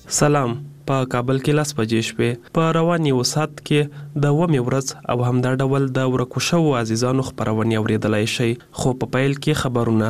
سلام. په کابل کې 10 بجې شپې په روان یو سات کې د ومې ورځ او همدا ډول د ورکو شوو عزیزانو خبرونه اوریدلای شي. خو په پیل کې خبرونه.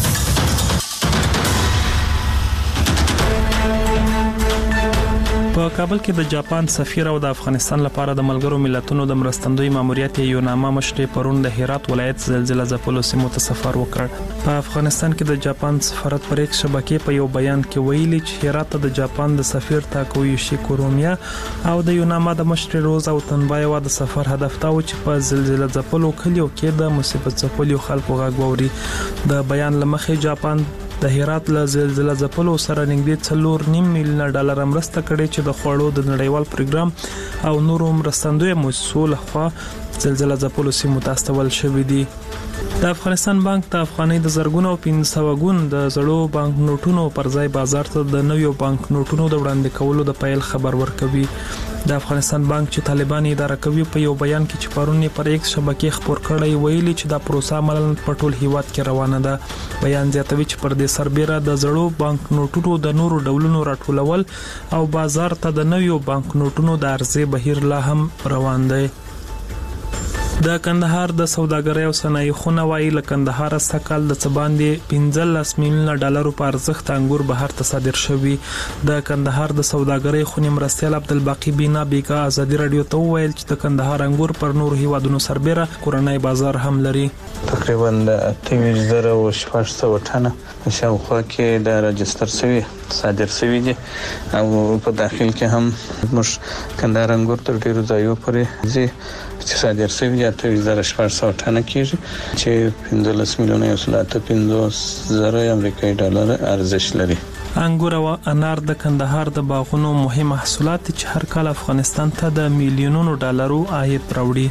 په کابل کې د جاپان سفیر او د افغانستان لپاره د ملګرو ملتونو د مرستندوی ماموریت یو نامه مشري پرون د هرات ولایت زلزلہ ځپلو سیمو ته سفر وکړ. په افغانستان کې د جاپان سفارت پر ایکس شبکې په یو بیان کې ویلي چې هرات د جاپان د سفیر تاکویوشي کورومیا او د یو نامه د مشري روز او تنبایوا د سفر هدف تا و چې په زلزلہ ځپلو کلیو کې د مصیبت ځپلو خلکو غږ ووري. د بیان لمخې جاپان د هرات له زلزلہ ځپلو سره نږدې 4.5 میلیون ډالر مرسته کړې چې د خوړو د نړیوال پروګرام او نورو مرستندوی مؤسسو لخوا زلزلہ ځپلو سیمو ته استول شوې دي. د افغانستان بانک د افغانۍ د زرګونو او 500 غون د زړو بانک نوټونو پر ځای بازار ته د نویو بانک نوټونو د وړاندې کولو د پیل خبر ورکوي. د افغانستان بانک چې طالبان اداره کوي په یو بیان کې چې پرونی پر ایکس شبکې خبر کړی ویلي چې دا پروسه عملاً په ټول هیواد کې روانه ده. بیان زیاتوي چې پر دې سربېره د زړو بانک نوټونو د نورو ډولونو راټولول او بازار ته د نویو بانک نوټونو د عرضې بهیر لا هم روان دی. د کندهار د سوداګرۍ او صنایع خونه وايي له کندهار څخه کال د باندې 15 میلیون ډالر په ارزښت انګور بهر ته صادر شوي. د کندهار د سوداګرۍ خونې مرستیال عبدالباقی بینا بیگا ازادي رادیو ته ویل چې د کندهار انګور پر نور هیوادونو سربېره کورنۍ بازار هم لري. تقریبا 28,700 ټنه شاوخوا کې د راجستر شوی صادر شوی دي او په داخل کې هم موږ کندهار انګور تر ډیرو ځایو پورې چې صادر شوی دي 28,700 ټنه کېږي چې 15 میلیونه 150,000 امریکایي ډالر ارزښت لري. انګور او انار د کندهار د باغونو مهم محصولات چې هر کال افغانستان ته د میلیونونو ډالرو عاید راوړي.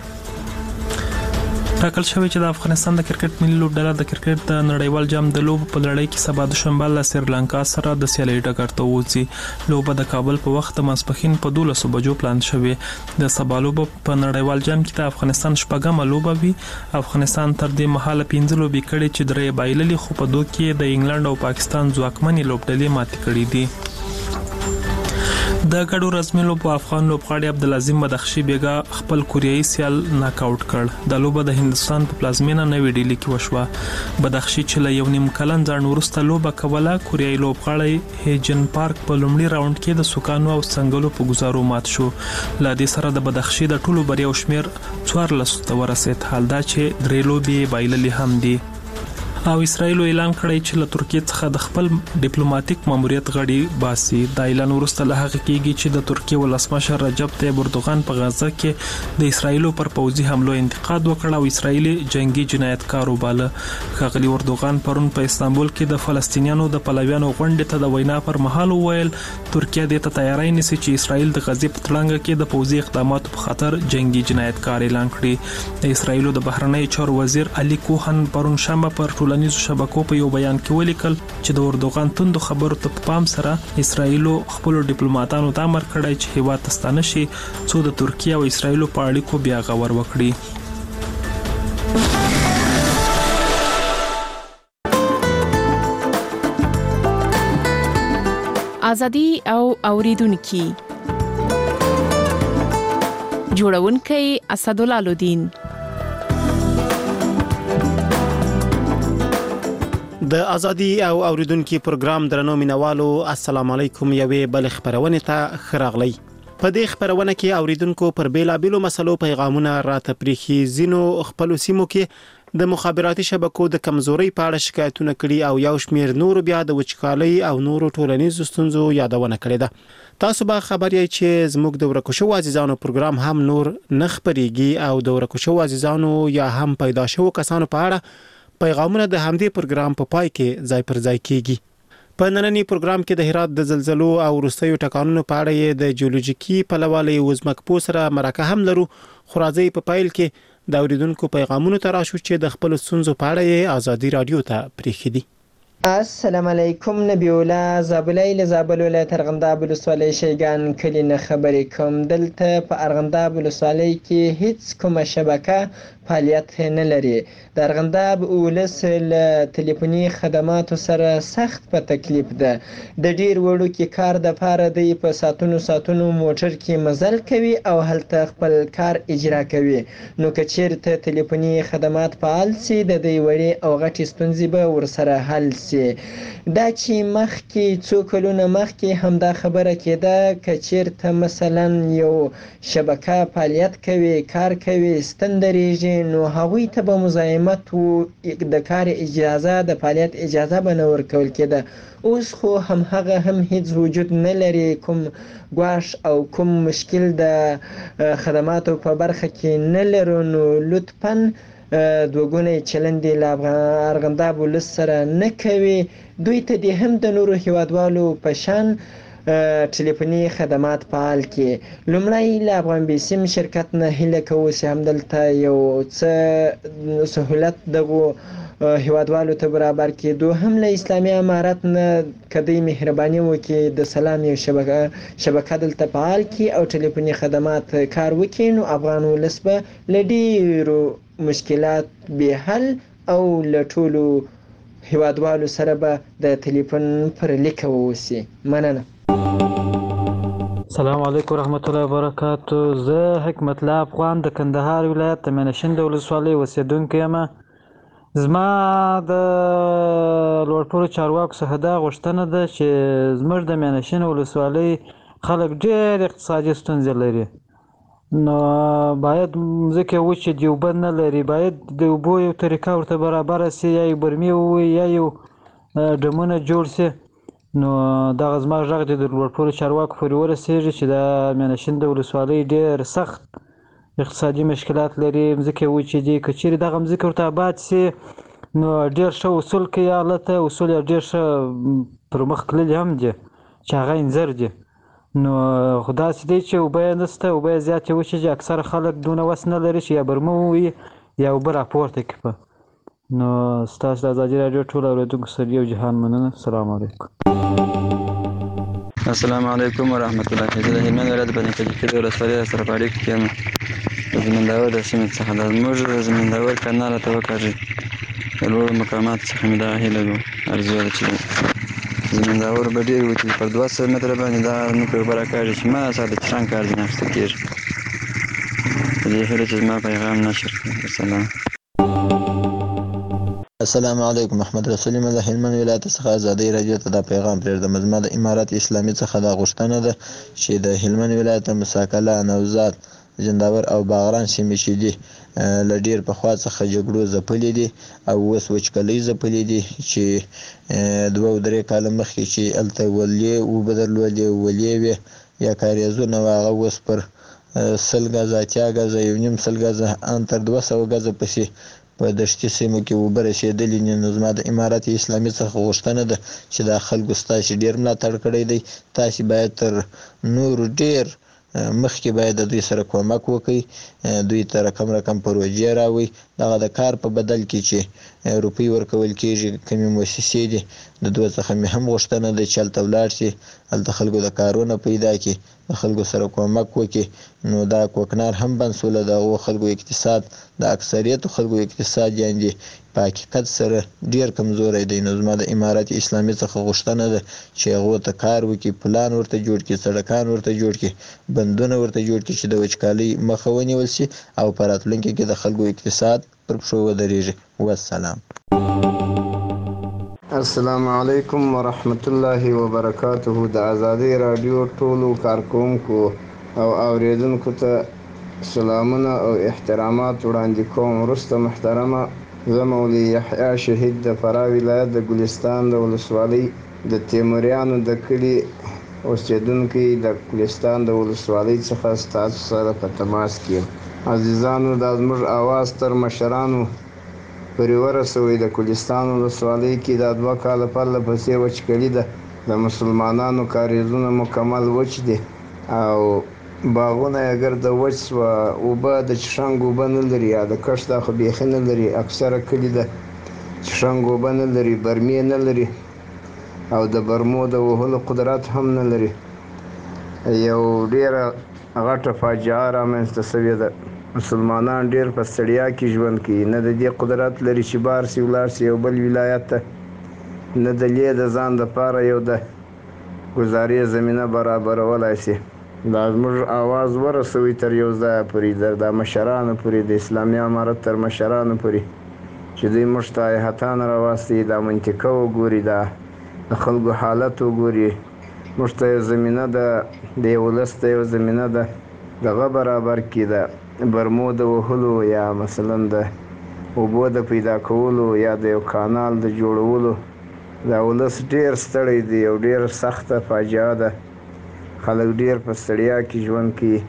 ټاکل شوی چې د افغانستان د کرکټ ملي لوبډله د کرکټ د نړیوال جام د لوب په لړۍ کې سبا د شنبه له سریلانکا سره د سیالۍ ټکر ته وځي. لوبه د کابل په وخت ماسپښین په 12 بجو پلان شوی. د سبا لوبه په نړیوال جام کې د افغانستان شپږمه لوبه وي. افغانستان تر دې مهاله 15 لوبې کړې چې درې بایللې خو په دوه کې د انګلند او پاکستان ځواکمنې لوبډلې ماتې کړې دي. د ګډو رسمي لوبو افغان لوبغاړي عبدالعظیم بدخشي بیگا خپل کوریایي سیال ناک آوټ کړ. د لوبه د هندستان په پلازمینه نوې ډیلی کې وشوه. بدخشي چې له یو نیم کلن ځان ورسته لوبه کوله کوریایي لوبغاړي هیجن پارک په لومړي راوند کې د سوکانو او څنګلو په گزارو مات شو. ل دې سره د بدخشي د ټولو بریاو شمیر 14 ته ورسېد. حال دا چې درې لوبې بایللې هم دي. او اسرائیل اعلان کړی چې له ترکیه څخه د خپل ډیپلوماټیک ماموریت غړي باسي. د اعلان وروسته له هغه کېږي چې د ترکیه ولسمشر رجب طیب اردوغان په غزه کې د اسرائیل پر پوځي حملو انتقاد وکړ او اسرائیل جنگي جنایتکار وباله. ښاغلي اردوغان پرون په استانبول کې د فلسطینیانو د پلویانو غونډې ته د وینا پر مهال وویل ترکیه د تیاری نیسي چې اسرائیل د غزې په تړنګ کې د پوځي اقداماتو په خاطر جنگي جنایتکار اعلان کړي. د اسرائیل د بهرنی چارو وزیر علي کوهن پرون شنبه پر ټولنیزو شبکو په یو بیان کې ولیکل چې د اردوغان توندو خبرو ته په پام سره اسرائیل خپل ډیپلوماټانو ته امر کړی چې هیواد ته ستانه شي څو د ترکیه او اسرائیل په اړیکو بیا غور وکړي. ازادي او اوریدونکو جوړونکي اسدالله الدین. د ازادي او اوریدونکو پروګرام درنو مینوالو السلام علیکم. یوې بل خبرونه ته خراغلی. په دې خبرونه کې اوریدونکو پر بیلابیلو مسلو پیغامونه راته پریخي. زینو خپل سیمو کې د مخابراتي شبکو د کمزوري په اړه شکایتونه کړي او یو شمیر نور بیا د وچکالۍ او نورو ټولنیزو ستونزو یادونه کړې ده. تاسو به خبر یې چې زموږ د ورکوشو عزیزانو پروګرام هم نور نخبريږي او د ورکوشو عزیزانو یا هم پیدا شوو کسانو په اړه پیغامونه د همدې پروګرام په پای کې ځای پر ځای کیږي. په نننی پروګرام کې د هرات د زلزلو او وروستیو ټکانونو په اړه د جیولوژیکي پلوالي وزمکپو سره مرکه هم لرو. خو راځي په پایل کې د اوریدونکو پیغامونو ته راشو چې د خپل ستونزو په اړه ازادي رادیو ته پریخي دي. السلام علیکم. نبی الله زابلای له زابل ولایت ارغنداب ولسوالۍ شیګان کلی نه خبرې کوم. دلته په ارغنداب ولسوالۍ کې هیڅ کومه شبکه فعالیت نه لري. د ارغنداب ولس له ټلیفوني خدماتو سره سخت په تکلیف ده. د ډیر وړوکي کار دپاره دی په ساعتونو موټر کې مزل کوي او هلته خپل کار اجرا کوي. نو که چیرته ټلیفوني خدمات فعال سي د دې وړې او غټې ستونزې به ورسره حل سي. دا چې مخکې څو کلونه مخکې همدا خبره کېده که چیرته مثلا یو شبکه فعالیت کوي کار کوي ستن درېږي نو هغوی ته به مزاحمت د کار اجازه د فعالیت اجازه به نه ورکول کېده. اوس خو همهغه هم هیڅ وجود نه لري. کوم ګواښ او کوم مشکل د خدماتو په برخه کې نه لرو. نو لطفاً دوګونی چلند یې له ارغنداب ولس سره نه کوي. دوی ته دې هم د نورو هیوادوالو په شان ټلیفوني خدمات فعال کړي. لومړی له افغان بیسیم شرکت نه هیله کوو چې همدلته یو څه سهولت دغو هیوادوالو ته برابر کړي. دوهم له اسلامي امارت نه که دوی مهرباني وکړي د سلام یو شبکه دلته فعال کړي او ټلیفوني خدمات کار وکړي نو افغان ولس به له ډیرو مشکلات بې حل او له ټولو هیوادوالو سره به د ټلیفون پر لیکه واوسي. مننه. السلام علیکم ورحمت الله وبرکاتو. زه حکمت الله افغان د کندهار ولایت د مینشین د ولسوالۍ اوسیدونکی یم. زما د لوړپوړو چارواکو څخه دا غوښتنه ده چې زموږ د مینشین ولسوالۍ خلک ډېر اقتصادي ستونزې لري. نو باید ځکه وچې دي اوبه نه لري باید د اوبو یو طریقه ورته برابره سي یا یو برمې ووي یا یو ډمونه جوړ سي. نو دغه زما غږ د لوړپوړو چارواکو پورې ورسېږي چې د مینشین د ولسوالۍ ډېر سخت اقتصادي مشکلات لري. مځکې وچې دي. که چیرې دغه مځکې ورته آباد سي نو ډېر ښه اصول کوي هلته. اصول یې ډېر ښه پر مخ تللي هم دي چې هغه انځر دي. نو خو داسې دی چې اوبه یې نشته اوبه یې زیاتې وچې دي. اکثره خلک دونه وس نه لري چې یا برمه ووهي یا اوبه راپورته کړي. نو ستاسو د ازادي راډیو ټول اورېدونکو سره یو جهان مننه. السلام علیکم. السلام علیکم ورحمت الله. زه د هلمند ولایت بني کجکي د ولسوالۍ سره په اړیکه کې یم. د زمینداور د سیمې څخه د زموږ د زمینداور کانال راته وکاږي. د لوړو مقاماتو څخه مې دا هیله ده ارزو ده چې زمینداور به ډېر وي پر 200 متره باندې دا نوکې اوبه راکاږي چې ما سره د چران کار ځینې اخیستل کېږي. په دې هیله چې زما پیغام نشر کړي. السلام. السلام علیکم. محمد رسول یم له هلمند ولایت څخه ازادۍ راډیو ته دا پیغام پرېږدم. زما د امارت اسلامي څخه دا غوښتنه ده چې د هلمند ولایت مساکله نوزاد جنداور او باغران سیمې چې دي له ډېر پخوا څخه جګړو ځپلې دي او اوس وچکالۍ ځپلې دي چې 2-3 کاله مخکې چې هلته ولې اوبه درلودې ولې وې یا کاریزونه وه هغه اوس پر 100 ګزه 80 ګزه 1.5 ګزه ان تر 200 ګزه پسې په دشتي سیمو کې اوبه رسېدلې دي. نو زما د امارت اسلامي څخه غوښتنه ده چې دا خلکو ستاسې ډېر ملاتړ کړی دی. تاسې باید تر نورو ډېر مخکې باید د دوی سره کومک وکړئ. دوی ته رقم پروژې راوړئ. دغه د کار په بدل کې چې روپۍ ورکول کېږي کومې مؤسسې دي د دوی څخه مې هم غوښتنه ده چې هلته ولاړ شي هلته خلکو د کارونه پیدا کړي د خلکو سره کومک وکړي. نو دا کوکنار هم بند سوله د هغو خلکو اقتصاد د اکثریتو خلکو اقتصاد یعنې په حقیقت سره ډېر کمزوری دی. نو زما د امارت اسلامي څخه غوښتنه ده چې هغو ته کار وکړي پلان ورته جوړ کړي سړکان ورته جوړ کړي بندونه ورته جوړ کړي چې د وچکالۍ مخه ونیول شي او په راتلونکي کې د خلکو اقتصاد پر پښو ودرېږي. والسلام. السلام علیکم ورحمت الله وبرکاته. د ازادۍ راډیو ټولو کارکوونکو او اوریدونکو ته سلامونه او احترامات وړاندې کوم. وروسته محترمه زه مولوي یحیی شهید د فراه ولایت د ګلستان د ولسوالۍ د تیموریانو د کلي اوسیدونکی د ګلستان د ولسوالۍ څخه ستاسو سره په تماس کې یم. عزیزانو دا زموږ اواز تر مشرانو پورې ورسوئ. د ګلستان ولسوالۍ کې دا 2 کاله پرله پسې وچکالي ده. د مسلمانانو کاریزونه مکمل وچ دي او باغونه یې ګرده وچ سوه. اوبه د چشنګ اوبه نه لري یا د کښت دا خو بیخي نه لري. اکثره کلي د چشنګ اوبه نه لري برمې نه لري او د برمو د وهلو قدرت هم نه لري. یو ډېره غټه فاجعه رامنځته سوې ده. مسلمانان ډیر په ستړیا کې ژوند کوي، نه د دې قدرت لري چې بار سي ولاړ سي یو بل ولایت ته، نه د لې د ځان دپاره یو د ګزارې زمینه برابرولای سي. دا زموږ اواز ورسوي تر یو ځایه پورې، د مشرانو پورې، د اسلامي امارت تر مشرانو پورې، چې دوی موږ ته هیحتان راواستي، دا منطقه وګوري، دا د خلکو حالت وګوري، موږ ته یو زمینه د یو ولس ته یو زمینه دغه برابر کړي، د برمو د وهلو یا مثلا د اوبو د پیدا کولو یا د یو کانال د جوړولو. دا ولس ډیر ستړی دی، یو ډیر سخته فاجعه ده، خلک ډیر په ستړیا کې ژوند کوي.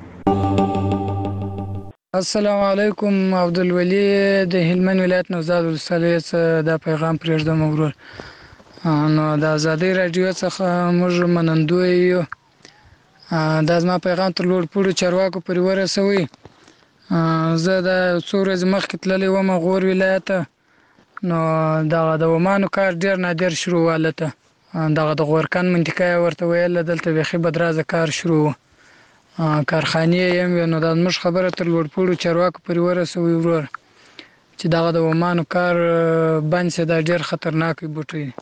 السلام علیکم. عبدالولي د هلمند ولایت نوزاد ولسوالۍ څخه دا پیغام پرېږدم ورور. نو د ازادۍ راډیو څخه موږ منندوی یو. دا زما پیغام تر لوړ پوړو چارواکو پورې ورسوئ. زه د څو ورځې مخکې تللی وم غور ولایت ته، نو دغه د ومانو کار ډېر نادر شروع و هلته، دغه د غورکن منطقه یې ورته ویله، دلته بیخي بدرازه کار شروع و، کارخانې یې هم وې. نو دا زموږ خبره تر لوړ پوړو چارواکو پورې ورسوئ ورور، چې دغه د ومانو کار بند سي، دا ډېر خطرناک بوټی دی.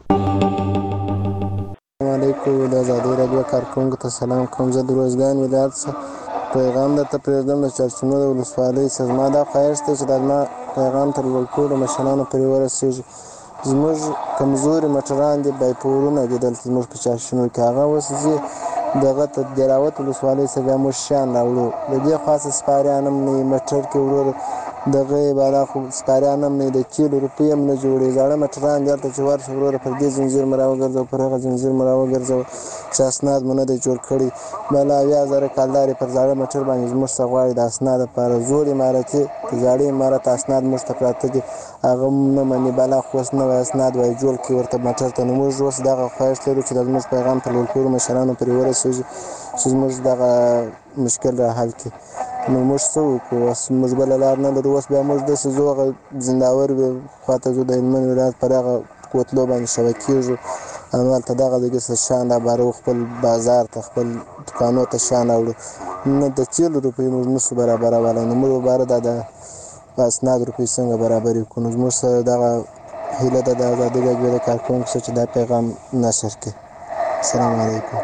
السلام علیکم. د ازادۍ راډیو کارکوونکو ته سلام کوم. زه د روزګان ولایت څخه پیغام درته پرېږدم د چارچینو د ولسوالۍ څخه. زما دا خواهش دی چې دا زما پیغام تر لوړ پوړو مشرانو پورې ورسېږي. زموږ کمزوري مټران دي، بایپورونه دي دلته زموږ په چارچینو کې، هغه اوس ځي دغه ته دراوت ولسوالۍ څخه بیا موږ شیان راوړو، د دې خاصه سپاریان هم نه وي، موټر کې ورور دغه بالا خو سپاریان هم نه وي، د کیلو روپۍ هم نه جوړوي، زاړه موټران دي هلته چې ورشه وروره پر دې زنځیر مو راوګرځوه، پر هغه زنځیر مو راوګرځوه، چې اسناد مو نه دی جوړ کړی. بالا 80,000 کالدار پر زاړه موټر باندې زموږ څخه غواړي د اسناد لپاره. زوړ عمارتي د زاړه عمارت اسناد موږ ته پراته دي، هغه نه مني، بالا خو اوس نوی اسناد وایي جوړ کړي ورته موټر ته. نو موږ اوس دغه خواهش لرو چې د زموږ پیغام تر لوړ پوړو مشرانو پورې ورسېږي چې زموږ دغه مشکل را حل کړي. نو موږ څه وکړو؟ اوس موږ بله لار نه لرو. اوس بیا موږ داسې ځو هغه زنداور خواته ځو، د هلمند ولایت پر هغه کوتلو باندې شوه کېږو، همالته دغه ځای څه شیان رابارو، خپل بازار ته خپل دوکانو ته شیان راوړو. نه د تیلو روپۍ موږ نشو برابرولی، نو موږ باره دا د اسناد روپۍ څنګه برابرې کړو؟ نو زموږ سره دغه هیله ده د ازادۍ راډیو د کارکوونکو سره چې دا پیغام نشر کړي. السلام علیکم.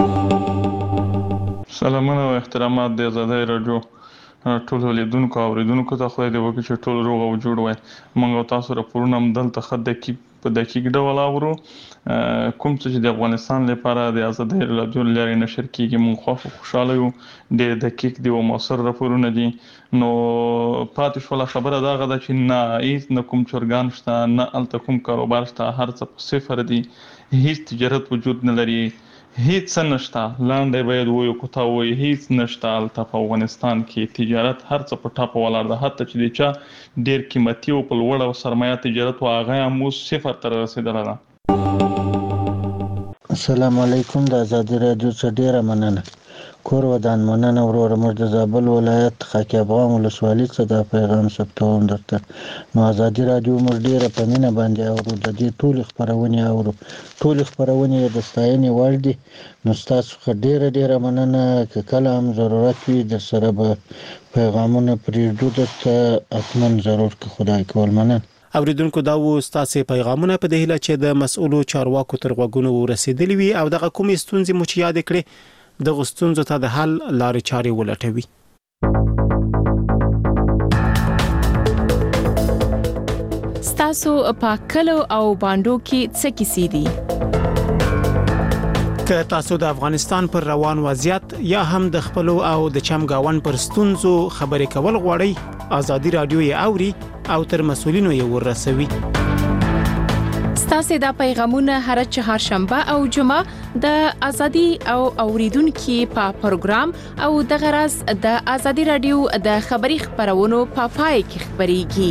سلامونه او احترامات د ازادۍ راډیو ټولو لیدونکو او اوریدونکو ته. خدای دې وکړي چې ټول روغ او جوړ وای. موږ او تاسو راپورونه هم دلته ښه په دقیق ډول اورو، کوم څه چې د افغانستان لپاره د ازادۍ راډیو له لارې نشر کیږي. موږ خوشاله یو، ډېر دقیق دي او موثر راپورونه دي. نو پاتې شوله خبره دغه ده چې نه هیڅ نه کوم چرګان شته، نه هلته کوم کاروبار شته، هر څه په صفر دي، هیڅ تجارت وجود نه لري، هیڅ څه نشته. لاندې باید وایو که تا وایي هیڅ نشته هلته په افغانستان کې. تجارت هر څه په ټاپه ولاړ ده، حتی چې د چا ډېر قیمتي او په لوړه سرمایه تجارت و هغه هم اوس صفر ته رسېدلی ده. السلام علیکم. د ازادۍ راډیو څخه ډېره مننه. کور ودان مننه وروره. موږ د زابل ولایت خاک افغان ولسوالۍ څخه دا پیغام ثبتوم درته. نو ازادۍ راډیو موږ ډېره په مینه باندې اورو، د دې ټولې خپرونې اورو، ټولې خپرونې د ستاینې وړ دي. نو ستاسو څخه ډېره مننه. که کله هم ضرورت وي در سره به پیغامونه پرېږدو درته، حتما ضرور که خدای کول. مننه. اوریدونکو دا و ستاسو پیغامونه په دې هیله چې د مسؤلو چارواکو تر غوږونو ورسېدلي وي او دغه کومې ستونزې مو چې یاد کړې د غستونزو ته د حل لارې چارې ولټوي. ستاسو په کلو او باندو کې څه کیسې دي؟ که تاسو د افغانستان پر روان وضعیت یا هم د خپلو او د چمګاون پر ستونزو خبرې کول غواړئ، ازادۍ راډیو یې اوري او تر مسؤلینو یې ورسوي. ستاسو د پیغامونه هر چهارشنبه او جمعه د ازادي او اوریدونکو په پروګرام او د غرض د ازادي رادیو د خبري خبرونو په پای کې خبريږي.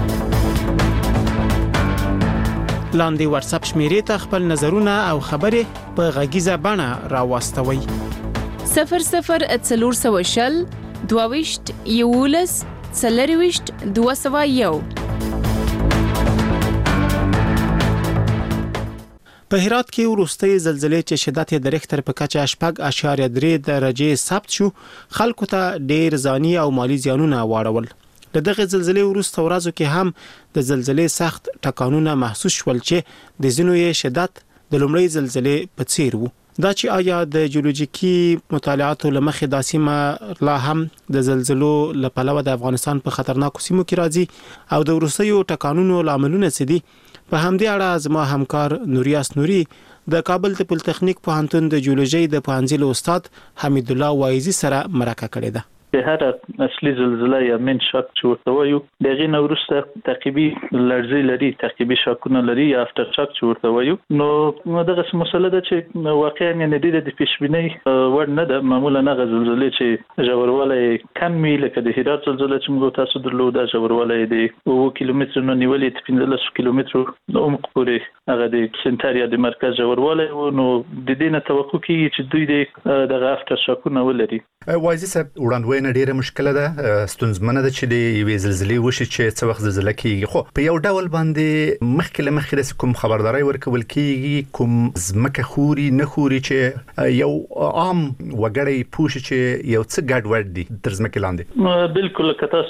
لاندې واتس اپ شمیرې ته خپل نظرونه او خبرې په غږیزه بڼه راوستوي. 0040 22 یولس 40 201. په هرات کې وروستۍ زلزلې چې شدت یې د ریختر په کچه 8.3 درجه ثبت شو، خلکو ته ډیر ځاني او مالی زیانونه واړول. د دغه زلزلې وروسته ورځو کې هم د زلزلې سخت ټکانونه محسوس شول چې د زینو یې شدت د لومړۍ زلزلې په څیر وو. دا چې آیا د جیولوژیکي مطالعاتو لمخې دا سیمه لا هم د زلزلو لپاره د افغانستان په خطرناکو سیمو کې راځي او د وروستیو ټکانونو لاملونه څه دي؟ په همدې اړه زما همکار نوریاس نوري د کابل د پولیټیکنیک پوهنتون د جیولوژي د پوهنځي استاد حمید الله وایزي سره مرکه کړې ده. هر اصلي زلزله یا من شاک چې ورته وایو دغه نورسته تعقیبي لړزې لري، تعقیبي شاکونه لري یا افتر شاک چې ورته وایو. نو دغه مسله ده چې واقعا یعنی د پیشبینی ور نه ده. معمولا هغه زلزلې چې ژوروالی کم وي لکه د هرات زلزله چې موږ تاسو درلوده ژوروالی د 2 کیلومتر نه نیولې 15 کیلومتر د عمق پورې هغه د سنټریا د مرکز ژوروالی و. نو د دې نه توقع کیږي چې دوی دغه افتر شاکونه ولري. وایزي صاحب وړاندوینه ډیره مشکله ده، ستونزمنه ده چې د یوې زلزلې وشي چې څه وخت زلزله کیږي. خو په یو ډول باندې مخکې د کوم خبرداري ورکول کیږي، کوم ځمکه خوري نه خوري چې یو عام وګړی پوښي چې یو څه ګډ وډ دي تر ځمکې لاندې. بالکل کته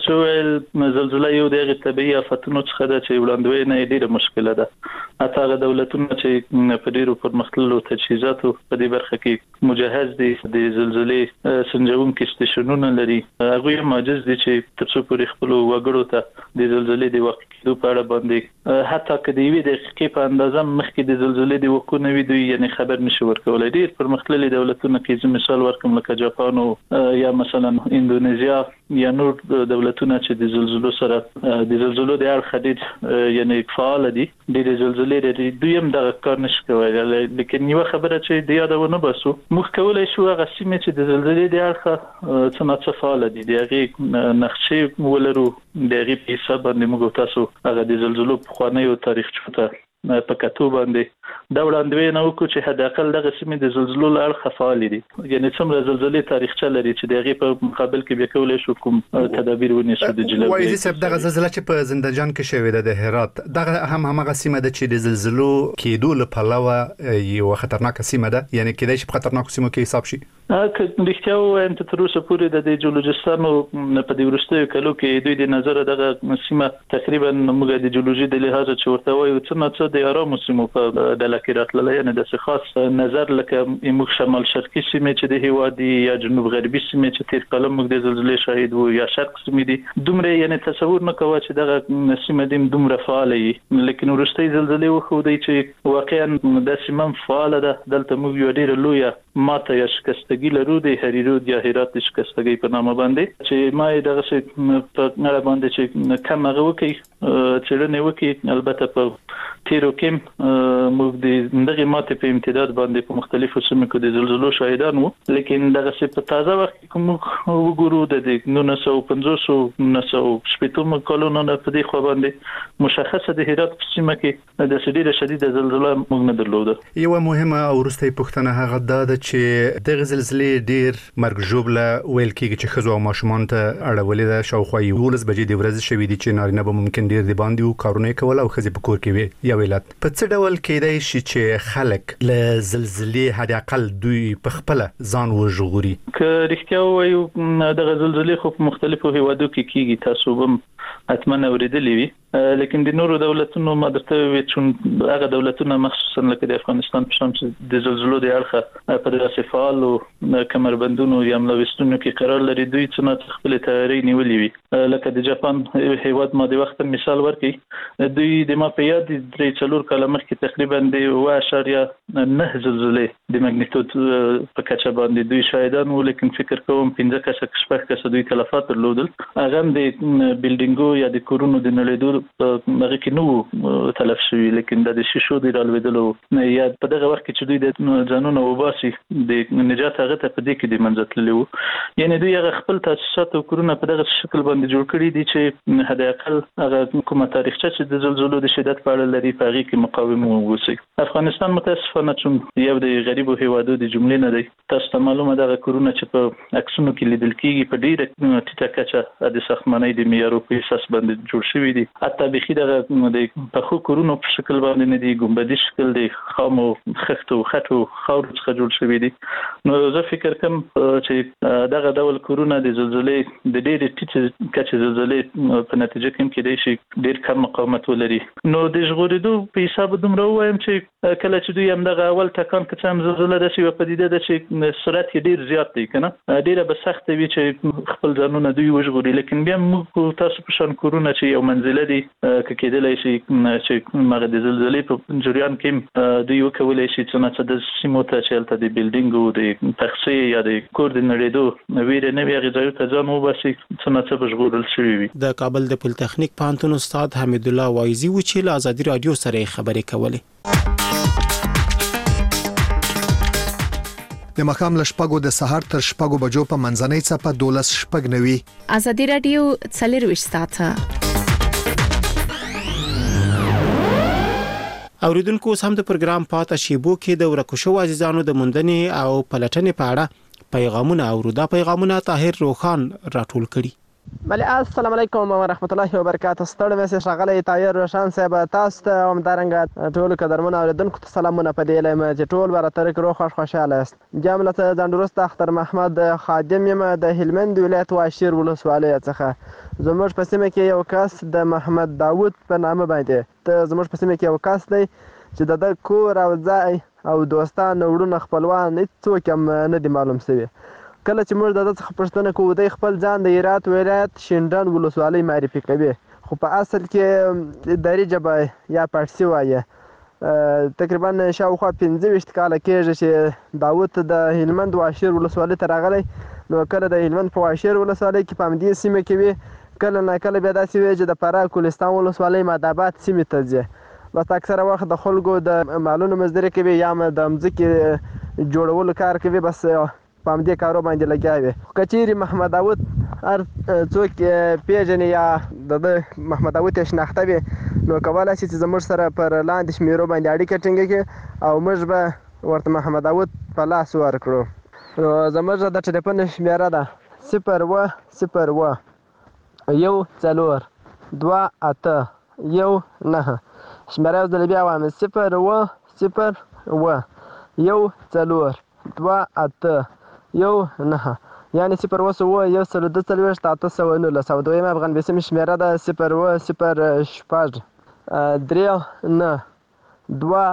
چې زلزله یو د طبيعي آفتونو څخه ده چې وړاندوینه ډیره مشکله ده. حتی هغه دولتونه چې په ډیرو پرمختللو تجهیزاتو په دې برخه کې مجهز دي د زلزلې سنجونکي سټیشنونه لري، هغه معجز دي چې ترڅو پورې خپل وګړو ته د زلزلې د وخت کېدو په اړه باندې حتی کدی وی د دقیقې په اندازه مخکې د زلزلې د وقوع نه وي دوی یعنی خبر نشي ورکولای. ډیر پرمختللي دولتونه کې مثال ورکوم لکه جاپان یا مثلا اندونیزیا یا نور دولتونه چې د زلزلو سره د زلزلو د اړخ دي یعنی فعال دي، د زلزلې لري دوی هم د کار نشي کولای. لیکن یو خبره چې د یادونه بسو موږ کولای شو هغه سیمه چې د زلزلې د اړخ څنګه فعال دي دغه نقشې ولرو دغه په حساب باندې موږ تاسو هغه د زلزلو په خوانیو تاریخ چوته په کتو باندې دا وړاندوینه وکړو چې حد اقل دغه سیمه د زلزلو لړ فعال دي، یعنی څومره زلزلې تاریخچه لري چې دغه په مقابل کې به کولای شو کوم تدابیر ونیسو د جلوه. وایي چې دغه زلزلہ چې په زندجان کې شوې ده د هرات دغه همغه سیمه ده چې د زلزلو کېدو لپاره یو خطرناک سیمه ده، یعنی کېدای شي په خطرناک سیمو کې حساب شي. که رښتیا وایم ته تر اوسه پورې د جیولوژیستانو په دې وروستیو کلو کې دوی د نظر دغه سیمه تقریبا موږ د جیولوژي د لحاظ چې ورته وایو څه د آرام سیمو په ډله کې راتللی، یعنی د خاص نظر لکه موږ شمال شرقي سیمه چې د هیواد دی یا جنوب غربي سیمه چې تیر کال موږ د زلزلې شاهد وو یا شرق سیمه دي دومره یعنی تصور نه کوي چې دغه سیمه دیم دومره فعال وي. لیکن وروستي زلزلې وخو دی چې واقعا د سیمه فعال ده. دلته موږ یو ډیر لوی ماته یا شکستګي لرو د هریرود یا هرات شکستګي په نامه باندې چې ما دغه څه په نړۍ باندې چې کم هغه وکي چې نه وکي. البته په تیرو کې موږ د دغه ماته په امتداد باندې په مختلفو سیمو کې د زلزلو شاهدان وو، لیکن دغه څه په تازه وخت کې کوم وګورو د 1950 شپږم کلونو نه په دې خو باندې مشخصه د هرات په سیمه کې د شدید زلزلې موږ نه درلوده. یو مهمه او وروستۍ پوښتنه هغه ده چې دغه زلزلې ډیر مرګ ژوبله ویل کېږي چې خزو او ماشومان ته اړولې ده. شاوخوا 12 بجې د ورځې شوې دي چې نارینه به ممکن ډیر دی باندې کارونه کول او خزي په کور کې وي یا ولادت. په څه ډول کېدای شي چې خلک له زلزلې حد اقل دوی په خپل ځان وژغوري؟ که رښتیا وایو د زلزلې خو په مختلفو هیوادو کې کیږي، تاسو هم حتما اوریدلې وي، لیکن د نورو دولتونو مدرته وي چې هغه دولتونه مخصوصا لکه د افغانستان په شان چې د زلزلو د اړخه په دغه فعال او کمربندونو یا ملوستونو کې قرار لري دوی څنګه خپل تیاری نیولې وي. لکه د جاپان هیواد ما د وخت مثال ورکړي دوی د ما په یاد 3-4 کال مخکې تقریبا د 1.9 زلزلې د ماګنیټود په کچه باندې دوی شاهدان وو، لیکن فکر کوم 15 کسه دوی تلفات درلودل. هغه د بلډینګو یا د کورونو د نړیدو هغه کې نو تلف شوی، لیکن د شیشو د رالوېدلو یا په دغه وخت کې چې دوی د ځانونو وباسي د نجات هغه ته په دې کې د منځتللی وو. یعنی دوی هغه خپل تاسیسات او کورونه په دغه شکل باندې جوړ کړي دي چې حد اقل هغه کومه تاریخچه چې د زلزلو د شدت په اړه لري په هغه کې مقاومه ووسی. افغانستان متاسفانه چې یو د غریبو هیوادو د جملې نه دی. تاسو ته معلومه ده کورونه چې په عکسونو کې لیدل کېږي په ډیره ټیټه کچه د ساختمانۍ د معیارو په اساس باندې جوړ شوی دي. حتی بخي د پخو کورونو په شکل باندې نه دي، ګمبدي شکل دي، خامو خښتو خټو خاورو څخه جوړ شوی دي. نو زه فکر کوم چې دغه ډول کورونه د زلزلې د ډېرې ټیټې کچې زلزلې په نتیجه کې کېدای شي ډېر کم مقاومت ولري. نو د ژغورېدو په حساب دومره ووایم چې کله چې دوی همدغه اول ټکان که څه هم زلزله داسې یوه پدیده ده چې سرعت یې ډېر زیات دی که نه، ډېره به سخته وي چې خپل ځانونه دوی وژغوري. لیکن بیا موږ تاسو په شان کورونه چې یو منزله دي که کېدلی شي چې هغه د زلزلې په جریان کې دوی وکولی شي څه نه څه د سیمو ته چې هلته د بلډینګو د تخصې یا د کور د نړېدو ویرې نه وي هغې ځایو ته ځان وباسي څه نه څه به ژغورل شوي وي. د کابل د پولتخنیک پوهنتون استاد حمید الله وایزي و چې له ازادي راډیو سره خبرې کولې. د مخام لشپګو د سحر تر شپګو بجو په منځنۍ څپه 12 شپګ نوي. ازادي راډیو 24 ساعته. اوریدونکو سم د پروګرام پاتې شیبو کې د ورکوشو عزیزانو د مندنې او پلټنې په اړه پیغامونه او دا پیغامونه طاهر روخان راټول کړي. بله السلام علیکم و رحمت الله و برکاته. ستړي مې ښاغلی طاهر روشان صاحب تاسو ته همدارنګه ټولو قدرمنو اوریدونکو ته سلامونه په دې لایم چې ټول به راته روغ خوش خوشحاله یاست. جامله ته ځانډوروسته اختر محمد خادم یم د هلمند ولایت واشیر ولسوالۍ څخه. زموږ په سیمه کې یو کس د محمد داود په نامه باندې ته زموږ په سیمه کې یو کس دی چې د کور او ځای او دوستان وړونه خپلوان هیڅوک هم نه دي معلوم شوي. کله چې موږ د ده څخه پوښتنه کوو دی خپل ځان د هرات ولایت شینډنډ ولسوالۍ معرفي کوي، خو په اصل کې دري ژبه یا پارسي وایي. تقریبا شاوخوا 25 کاله کېږي چې داود د هلمند واشیر ولسوالۍ ته راغلی. نو کله د هلمند په واشیر ولسوالۍ کې په همدې سیمه کې وي، کله نه کله بیا داسې وي چې د فراه کوهستان ولسوالۍ مادآباد سیمې ته ځي. بس اکثره وخت د خلکو د مالونو مزدوري کوي یا د مځکې جوړولو کار کوي، بس په همدې کارو باندې لګیا وي. که چیرې محمد داود هر څوک پیژني یا د محمد داود یې شناخته وي نو کولی شي چې زموږ سره پر لاندې شمیرو باندې اړیکه ټینګه کړي او موږ به ورته محمد داود په لاس ورکړو. نو زموږ د ټلیفون شمیره ده 010 1 4 2 8 1 9. شمیره اوس دلې بیا وایم 010 1 4 2 8 1 یعنی 010 او دویم افغان بیسیم شمیره ده 0 شپږ 3 9 2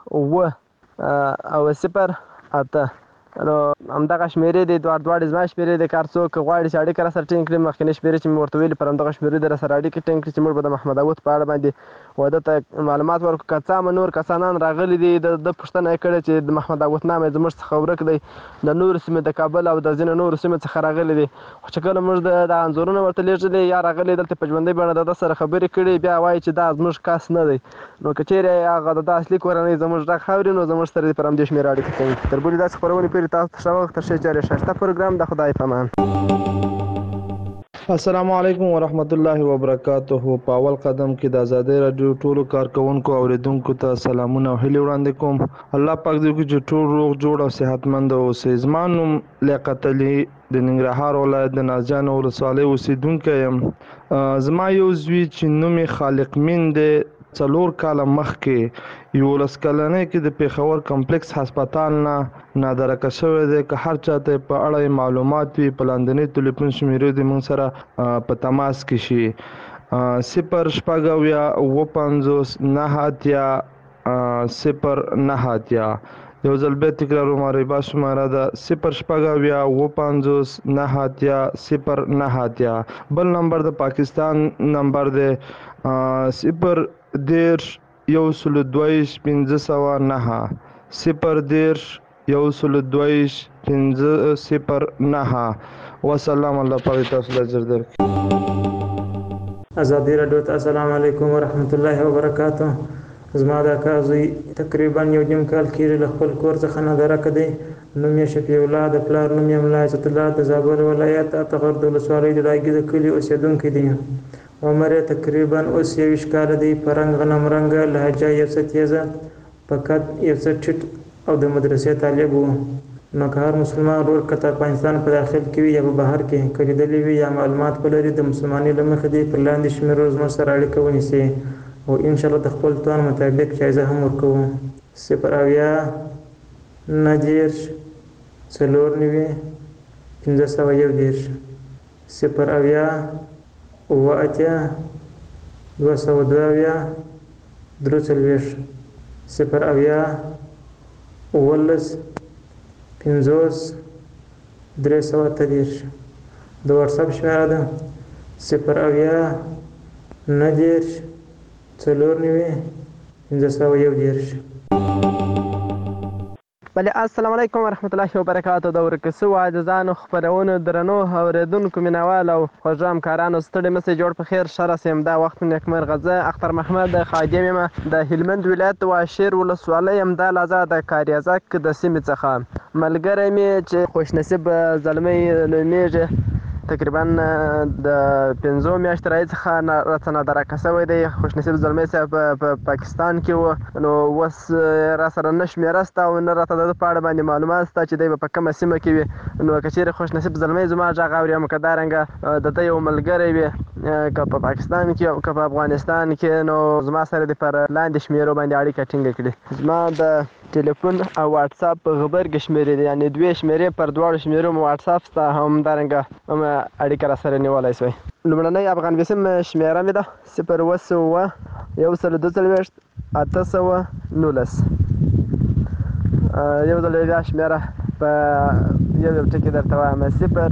او 0 8. نو همدغه شمیرې دي دواړه زما شمیرې دي. کار څوک غواړي چې اړیکه راسره ټینګ کړي مخکینۍ شمیرې چې مې ورته ویلي پر همدغه شمیرې دې راسره اړیکه ټینګ کړي چې موږ به د محمد داود په اړه باندې واده ته معلومات ورکړو. که څه هم نور کسانان راغلي دي د پوښتنه یې کړې چې د محمد داود نام یې زموږ څخه ورک دی، د نورو سیمې د کابل او د ځینو نورو سیمو څخه راغلي دي. خو چې کله موږ د انځورونه ورته لیږلي یا راغلي دلته په ژوندۍ بڼه د ده سره خبرې کړي بیا وایي چې دا زموږ کس نه دی. نو که چیرې هغه د ده اصلي کورنۍ زموږ غږ اوري نو زموږ سره دې پر همدې شمېره اړیکه ټینګ کړي. تر بلې داسې خپرونې پورې تاسو ته ښه وخت. تر ښې چارې ښایسته پروګرام د خدای په امان. السلام علیکم ورحمت الله وبرکاته. په اول قدم کې د ازادۍ راډیو ټولو کارکونکو اوریدونکو ته سلامونه او هیلې وړاندې کوم. الله پاک دې وکړي چې ټول روغ جوړ او صحتمند اوسئ. زما نوم لیاقت علي د ننګرهار ولایت د نازجان ولسوالۍ اوسیدونکی یم. زما یو زوی چې نوم یې خالق مین دی 4 کاله مخکې 11 کلنۍ کې د پېښور کمپلیکس هسپتال نه نادرکه شوی دی. که هر چاته په اړه معلومات وي په لاندنۍ ټلیفون شمیرې دې موږ سره په تماس کې شي. 0 شپږ 50 9 یو ځل بیا تکراروم. ربا شماره ده 0 شپږ 50 9 بل نمبر د پاکستان نمبر دی 0 10 122 509 0 10 122 509. وسلام. الله پاک تاسو ته اجر درکړي. ازادي راډیو ته السلام علیکم ورحمت الله وبرکاته. زما د کازوی تقریبا یو نیم کال کېږي له خپل کور څخه نادرکه دی. نوم یې شفیع الله د پلار نوم یې ملا عزت الله د زابل ولایت اتغر د ولسوالۍ د لاګي د کلي اوسېدونکی دی. عمر یې تقریبا اوس 21 کاله دی. په رنګ غنم رنګه لهجه یې څه تیزه په قد یې څه ټیټ او د مدرسې طالب و. نو که هر مسلمان ورور کته افغانستان په داخل کې وي یا په بهر کې کړیدلی وي یا معلومات ولري د مسلمانۍ له مخې دی پر لاندې شمیرو زموږ سره اړیکه ونیسي او ان شاء الله د خپل توان مطابق جایزه هم ورکوو 080 د واتساپ شمیره ده 080 بله السلام علیکم ورحمت الله وبرکاته د ورکسو عاجزانو خپرونو درنو اوریدونکو مینوال او خوږو همکارانو ستړي مسئ جوړ په خیر ښه راسئ همدا وخت مې نیکمرغه زه اختر محمد خادم یم د هلمند ولایت واشیر ولسوالۍ همدا لحظه د کاریزک د سیمې څخه ملګری مې چې خوشنصیب زلمی نومیږي تقریبا د 15 میاشتې راهیسې څخه راته نادرکه شوی دی خوشنصیب زلمی صاحب په پاکستان کې و نو اوس راسره نه شمېره شته او نه راته د ده په اړه باندې معلومات شته چې دی به په کومه سیمه کې وي نو که چیرې خوشنصیب زلمی زما غږ اوري هم که دارنګه د ده یو ملګری وي که په پاکستان کې او که په افغانستان کې نو زما سره دې پر لاندې شمېرو باندې اړیکه ټینګه کړي زما د ټلیفون او واتساپ غبرګې شمېرې دي یعنې 2 شمېرې پر دواړو شمېرو مو واتساپ شته همدارنګه هم اړیکه راسره نیولی شوی لومړنۍ افغان وسیم شمېره مې ده 020 119 یو ځل بیا شمېره په یو ټکي درته وایم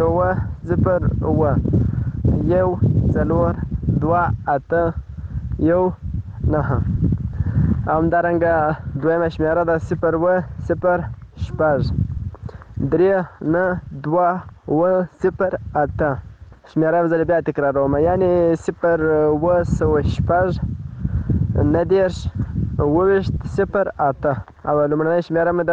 010 همدارنګه دویمه شمېره ده 020 3920 شمېره یو ځل بیا تکراروم یعنې 020 90 او لومړنۍ شمېره مې ده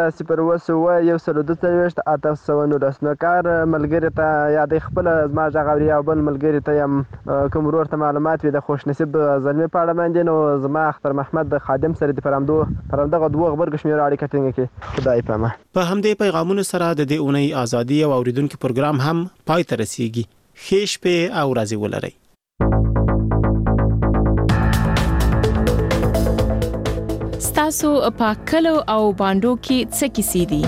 020 نو کار ملګري ته یا د خپله زما غږ اوري او بل ملګري ته یم کوم ورور ته معلومات وي د خوشنصیب زلمي په اړه باندې نو زما اختر محمد خادم سره د پر همدغه دوه غبرګو شمېرو اړیکه ټینګه کړي خدای پامه په همدې پیغامونو سره د دې اونۍ ازادي او اوریدونکو پروګرام هم پای ته رسیږي ښې شپې او ورځې ولرئ تاسو په کلو او باندو کې څه کیسې دي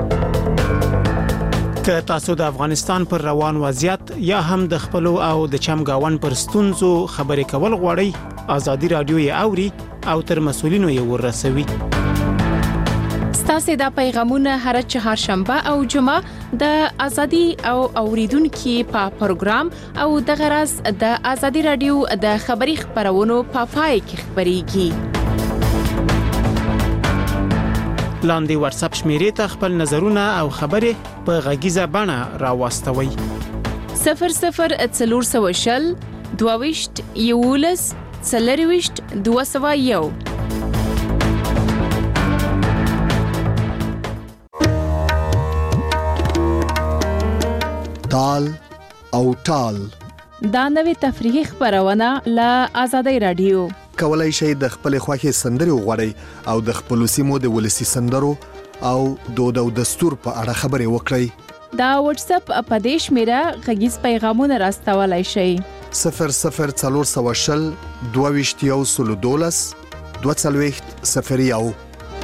که تاسو د افغانستان پر روان وضعیت یا هم د خپل او د چمګاون پر ستونزو خبرې کول غواړئ ازادي رادیو یې اوري او تر مسولینو یې ورسوي ستاسو د پیغامونه هر چهارشنبه او جمعه د ازادي او اوریدونکو په پروګرام او د غرض د ازادي رادیو د خبري خبرونو په پای کې خبريږي لاندې واتساپ شمیرې ته خپل نظرونه او خبرې په غږیزه بڼه راوستوئ 0040 22 یولس 40 201 تال او ټال دا نوې تفریحي خبرونه له ازادي رادیو کولای شئ د خپل خوښي سندري وغوړئ او د خپل سیمو د ولسی سندرو او دود او دستور په اړه خبرې وکړئ دا واتس اپ اپدیش میرا غږیز پیغامونه راستولای شئ 00420 22 20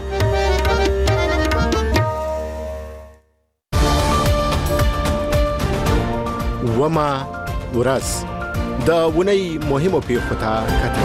وما ورځ د ونی مهمو پیښو ته کتل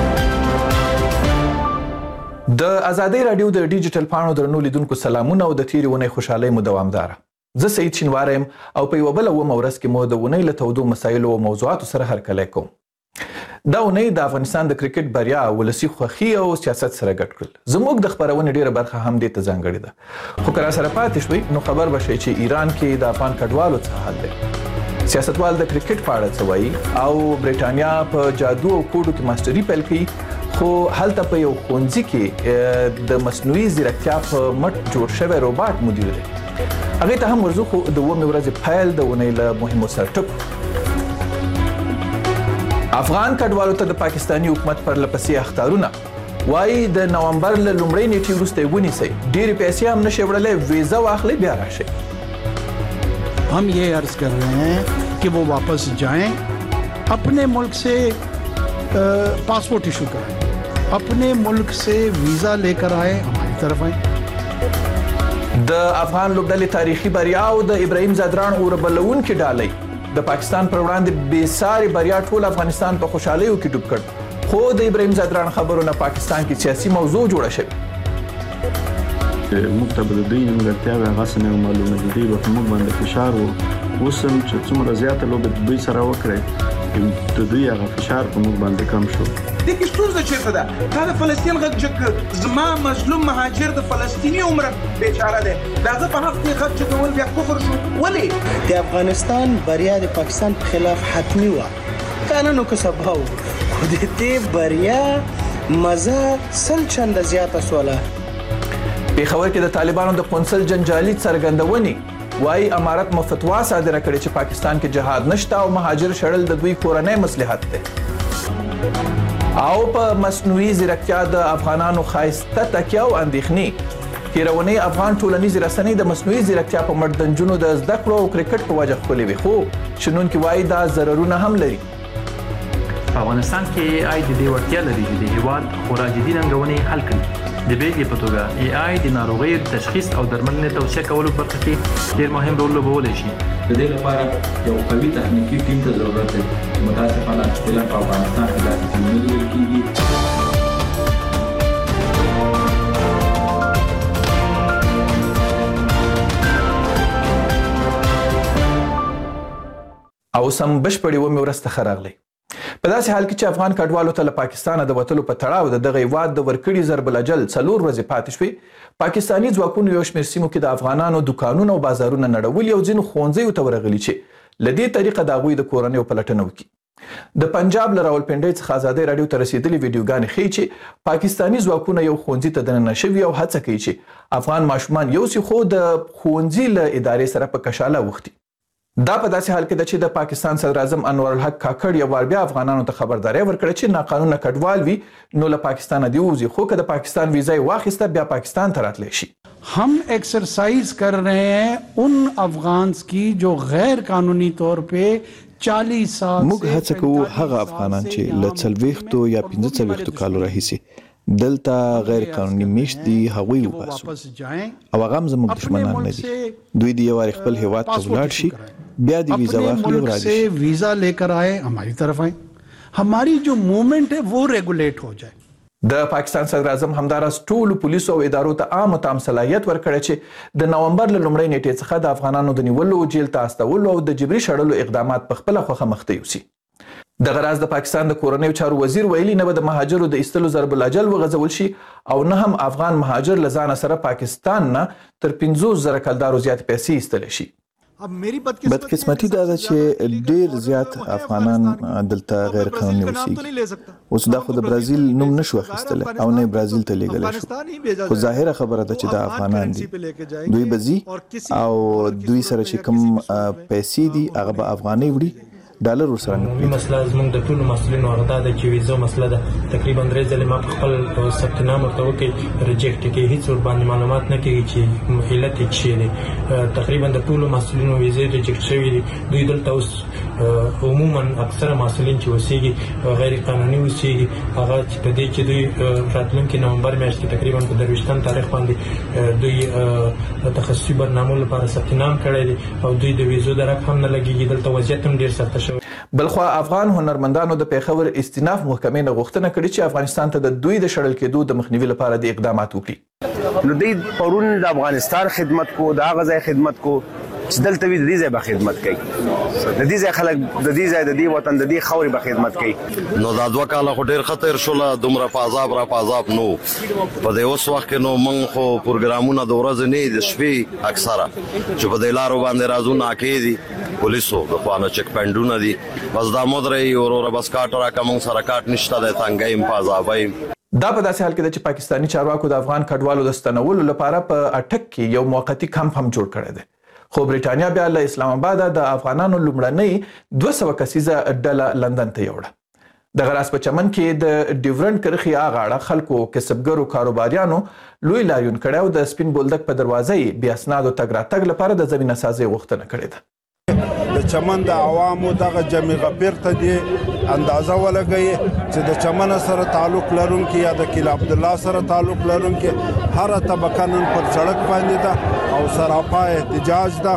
د ازادي رادیو د ډیجیټل پاڼو درنو لیدونکو سلامونه او د تیری ونی خوشحالي مو دوامدار زه سید شینوارم او په یو بل و مورس کې مو د ونی له تودو مسایلو او موضوعاتو سره هرکلی کوم دا ونی د افغانستان د کرکټ بریا ولسی خوخي او سیاست سره ګډ کړل زموږ د خبرونه ډیره برخه هم دې ته ځانګړې ده خو کله سره پاتې شوي نو خبر بشي چې ایران کې د افغان کډوالو څه حال دی سیاستوال د کرکټ په اړه څه وایي او برېټانیا په جادو او کوډو کې ماستري پیل کړي خو هلته په یو ښوونځي کې د مصنوعي ځیرکتیا په مټ جوړ شوی روباټ مدیر دی هغه ته هم ورزو خو د ومه ورځې پایل د ونې له مهمو سرټکو افغان کډوالو ته د پاکستانی حکومت پر لپسې اخطارونه وایي د نومبر له لومړۍ نیټې وروسته ونیسي ډېرې پیسې هم نشي وړلای ویزا واخلي بیا راشي हम ये अर्ज कर रहे हैं कि वो वापस जाएं, अपने मुल्क से पासपोर्ट इशू कराएं, अपने मुल्क से वीज़ा लेकर आए, हमारी तरफ आए। د افغان لوبډلې تاریخي بریا او د ابراهیم ځدراڼ اوربلونکي ډالۍ د پاکستان پر وړاندې بېساري بریا ټول افغانستان په خوشحالیو کې ډوب کړ، خو د ابراهیم ځدراڼ خبرونه پاکستان کې سیاسي موضوع جوړه شوې. موږ ته به د دوی نیمګړتیاوې هغسې نه معلومه دي، دوی به په موږ باندې فشار و اوس هم چې څومره زیاته لوبه د دوی سره وکړئ د دوی هغه فشار په موږ باندې کم شو. دې کې ستونزه چېرته ده؟ تا د فلسطین غږ چې زما مظلوم مهاجر د فلسطیني عمره بیچاره دی، د هغه په حق کې غږ چې کول بیا کفر شو. ولې؟ د افغانستان بریا د پاکستان په خلاف حتمي وه، که نه نو که سبا و، خو د دې بریا مزه 100 چنده زیاته سوله. پېښور کې د طالبانو د قونسل جنجالي څرګندونې وایي امارت مو فتوا صادره کړې چې پاکستان کې جهاد نشته او مهاجر شړل د دوی کورنۍ مصلحت دی. او په مصنوعي ځیرکتیا د افغانانو ښایسته تکیه او اندېښنې تېرونۍ افغان ټولنیزې رسنۍ د مصنوعي ځیرکتیا په مټ د نجونو د زده کړو او کرکټ په وجه ښکلې وې، خو شنونکي وایي دا ضررونه هم لري. په افغانستان کې AI د دې وړتیا لري چې د هېواد خورا جدي ننګونې حل کړي. د بیلګې په توګه AI د ناروغیو تشخیص او درملنې توصیه کولو برخه کې ډېر مهم رول لوبولی شي. د دې لپاره یو قوي تخنیکي ټیم ته ضرورت دی. متاسفانه فعلا په افغانستان کې داسې ټیم نه لیدل کېږي. او سم بشپړې ومې ورسته ښه راغلی. په داسې حال کې چې افغان کډوالو ته له پاکستانه د وتلو په تړاو د دغه هېواد د ورکړي ضرب الاجل 4 ورځې پاتې شوې، پاکستاني ځواکونو یو شمېر سیمو کې د افغانانو دوکانونه او بازارونه نړولي او ځینو ښوونځیو ته ورغلي چې له دې طریقه د هغوی د کورنیو پلټنه وکړي. د پنجاب له راولپنډۍ څخه ازادۍ راډیو ته رسېدلې ویډیوګانې ښیي چې پاکستاني ځواکونه یو ښوونځي ته دننه شوي او هڅه کوي چې افغان ماشومان یوسي، خو د ښوونځي له ادارې سره په کشاله اوښتي. دا په داسې حال کې ده چې د پاکستان صدر اعظم انور الحق کاکړ یو وار بیا افغانانو ته خبرداری ورکړه چې ناقانونه کډوال وي نو له پاکستانه دې ووځي، خو که د پاکستان ویزا یې واخیسته بیا پاکستان ته راتلی شي. हम एक्सरसाइज कर रहे हैं उन अफगान्स की जो गैर कानूनी तौर पे 40 साल موږ هڅه کوو هغه افغانان چې له 40 یا 45 کالو راهیسي دلته غیر قانوني میشت دي هغوی وباسو او هغه هم زموږ دشمنان نه دي. دوی د یو خپل هیواد ته ولاړ شي، بیا د ویزا واخلي او راځي، ویزا لیکر آئے، हमारी तरफ आए, हमारी जो मूवमेंट है वो रेगुलेट हो जाए. د پاکستان صدر اعظم همداراز ټولو پولیسو او ادارو ته عام تام صلاحیت ورکړی چې د نومبر له لومړۍ نیټې څخه د افغانانو د نیولو، جیل ته استولو او د جبري شړلو اقدامات په خپله خوښه مخته یوسي. دغه راز د پاکستان د کورنیو چارو وزیر ویلي نه به د مهاجرو د ایستلو ضرب الاجل وغځول شي او نه هم افغان مهاجر له ځانه سره پاکستان نه تر 50,000 کلدارو زیات پیسې ایستلی شي. بدقسمتي دا ده چې ډیر زیات افغانان دلته غیر قانوني اوسېږي. اوس دا خو د برازیل نوم نشو اخیستلی او نه برازیل ته لیږلی شو، خو ظاهره خبره ده چې دا افغانان دي. دوی به ځي او دوی سره چې کوم پیسې دي هغه به افغانۍ وړي، ډالر ورسره نه وړي. مسله زموږ د ټولو مسؤلینو هغه دا ده چې ویزو مسله ده. تقریبا 3 ځلې ما په خپل ثبت نام ورته وکړ، ریجیکټ کېږي، هېڅ ورباندې معلومات نه کېږي چې علت یې څه دی. تقریبا د ټولو مسؤلینو ویزې ریجیکټ شوي دي. دوی دلته اوس عموما اکثره مسؤلین چې اوسېږي غیر قانوني اوسېږي، هغه چې په دې چې دوی راتلونکي نومبر میاشت کې تقریبا په 23 تاریخ باندې دوی تخصصي برنامو لپاره ثبت نام کړی دی او دوی د ویزو درک هم نه لګېږي. دلته وضعیت هم ډېر سخته. بلخوا افغان هنرمندانو د پېښور استیناف محکمې نه غوښتنه کړې چې افغانستان ته د دوی د شړل کېدو د مخنیوي لپاره د اقدامات وکړي. نو دوی پرون د افغانستان خدمت کو، د هغه ځای خدمت کو چې دلته وي، د دې ځای به خدمت کوي، د دې ځای خلک د دې ځای د دې وطن د دې خاورې به خدمت کوي. نو دا 2 کاله خو ډېر خطر شوله، دومره په عذاب را په عذاب نو په دې اوس وخت کې نو موږ خو پروګرامونه د ورځې نه د شپې اکثره چې په دې لارو باندې رازونه کې دي پولیسو د خوانه چک پاینټونه دي، بس دا مدرې اوروره بس کاټ راکه موږ سره کاټ نشته د تنګایم په عذابایم. دا په داسې حال کې ده چې پاکستاني چارواکو د افغان کډوالو د ستنولو لپاره په اټک کې یو موقتي کمپ هم جوړ کړی دی، خو برېټانیا بیا له اسلام آباد د افغانانو لومړنۍ 200 کسیزه ډله لندن ته یوړه. دغه راز په چمن کې د ډیورنډ کرښې اغاړه خلکو، کسبګرو، کاروباریانو لوی لاریون کړی او د سپین بولدک په دروازه یې بې اسنادو تګ راتګ لپاره د زمینه سازۍ غوښتنه کړې ده. د چمن د عوامو دغه جمع غفیر ته دی اندازه ولګي چې د چمن سره تعلق لرونکي یا د کیل عبد الله سره تعلق لرونکي هر طبقه نن پر سړک باندې ده او سراپا احتجاج ده.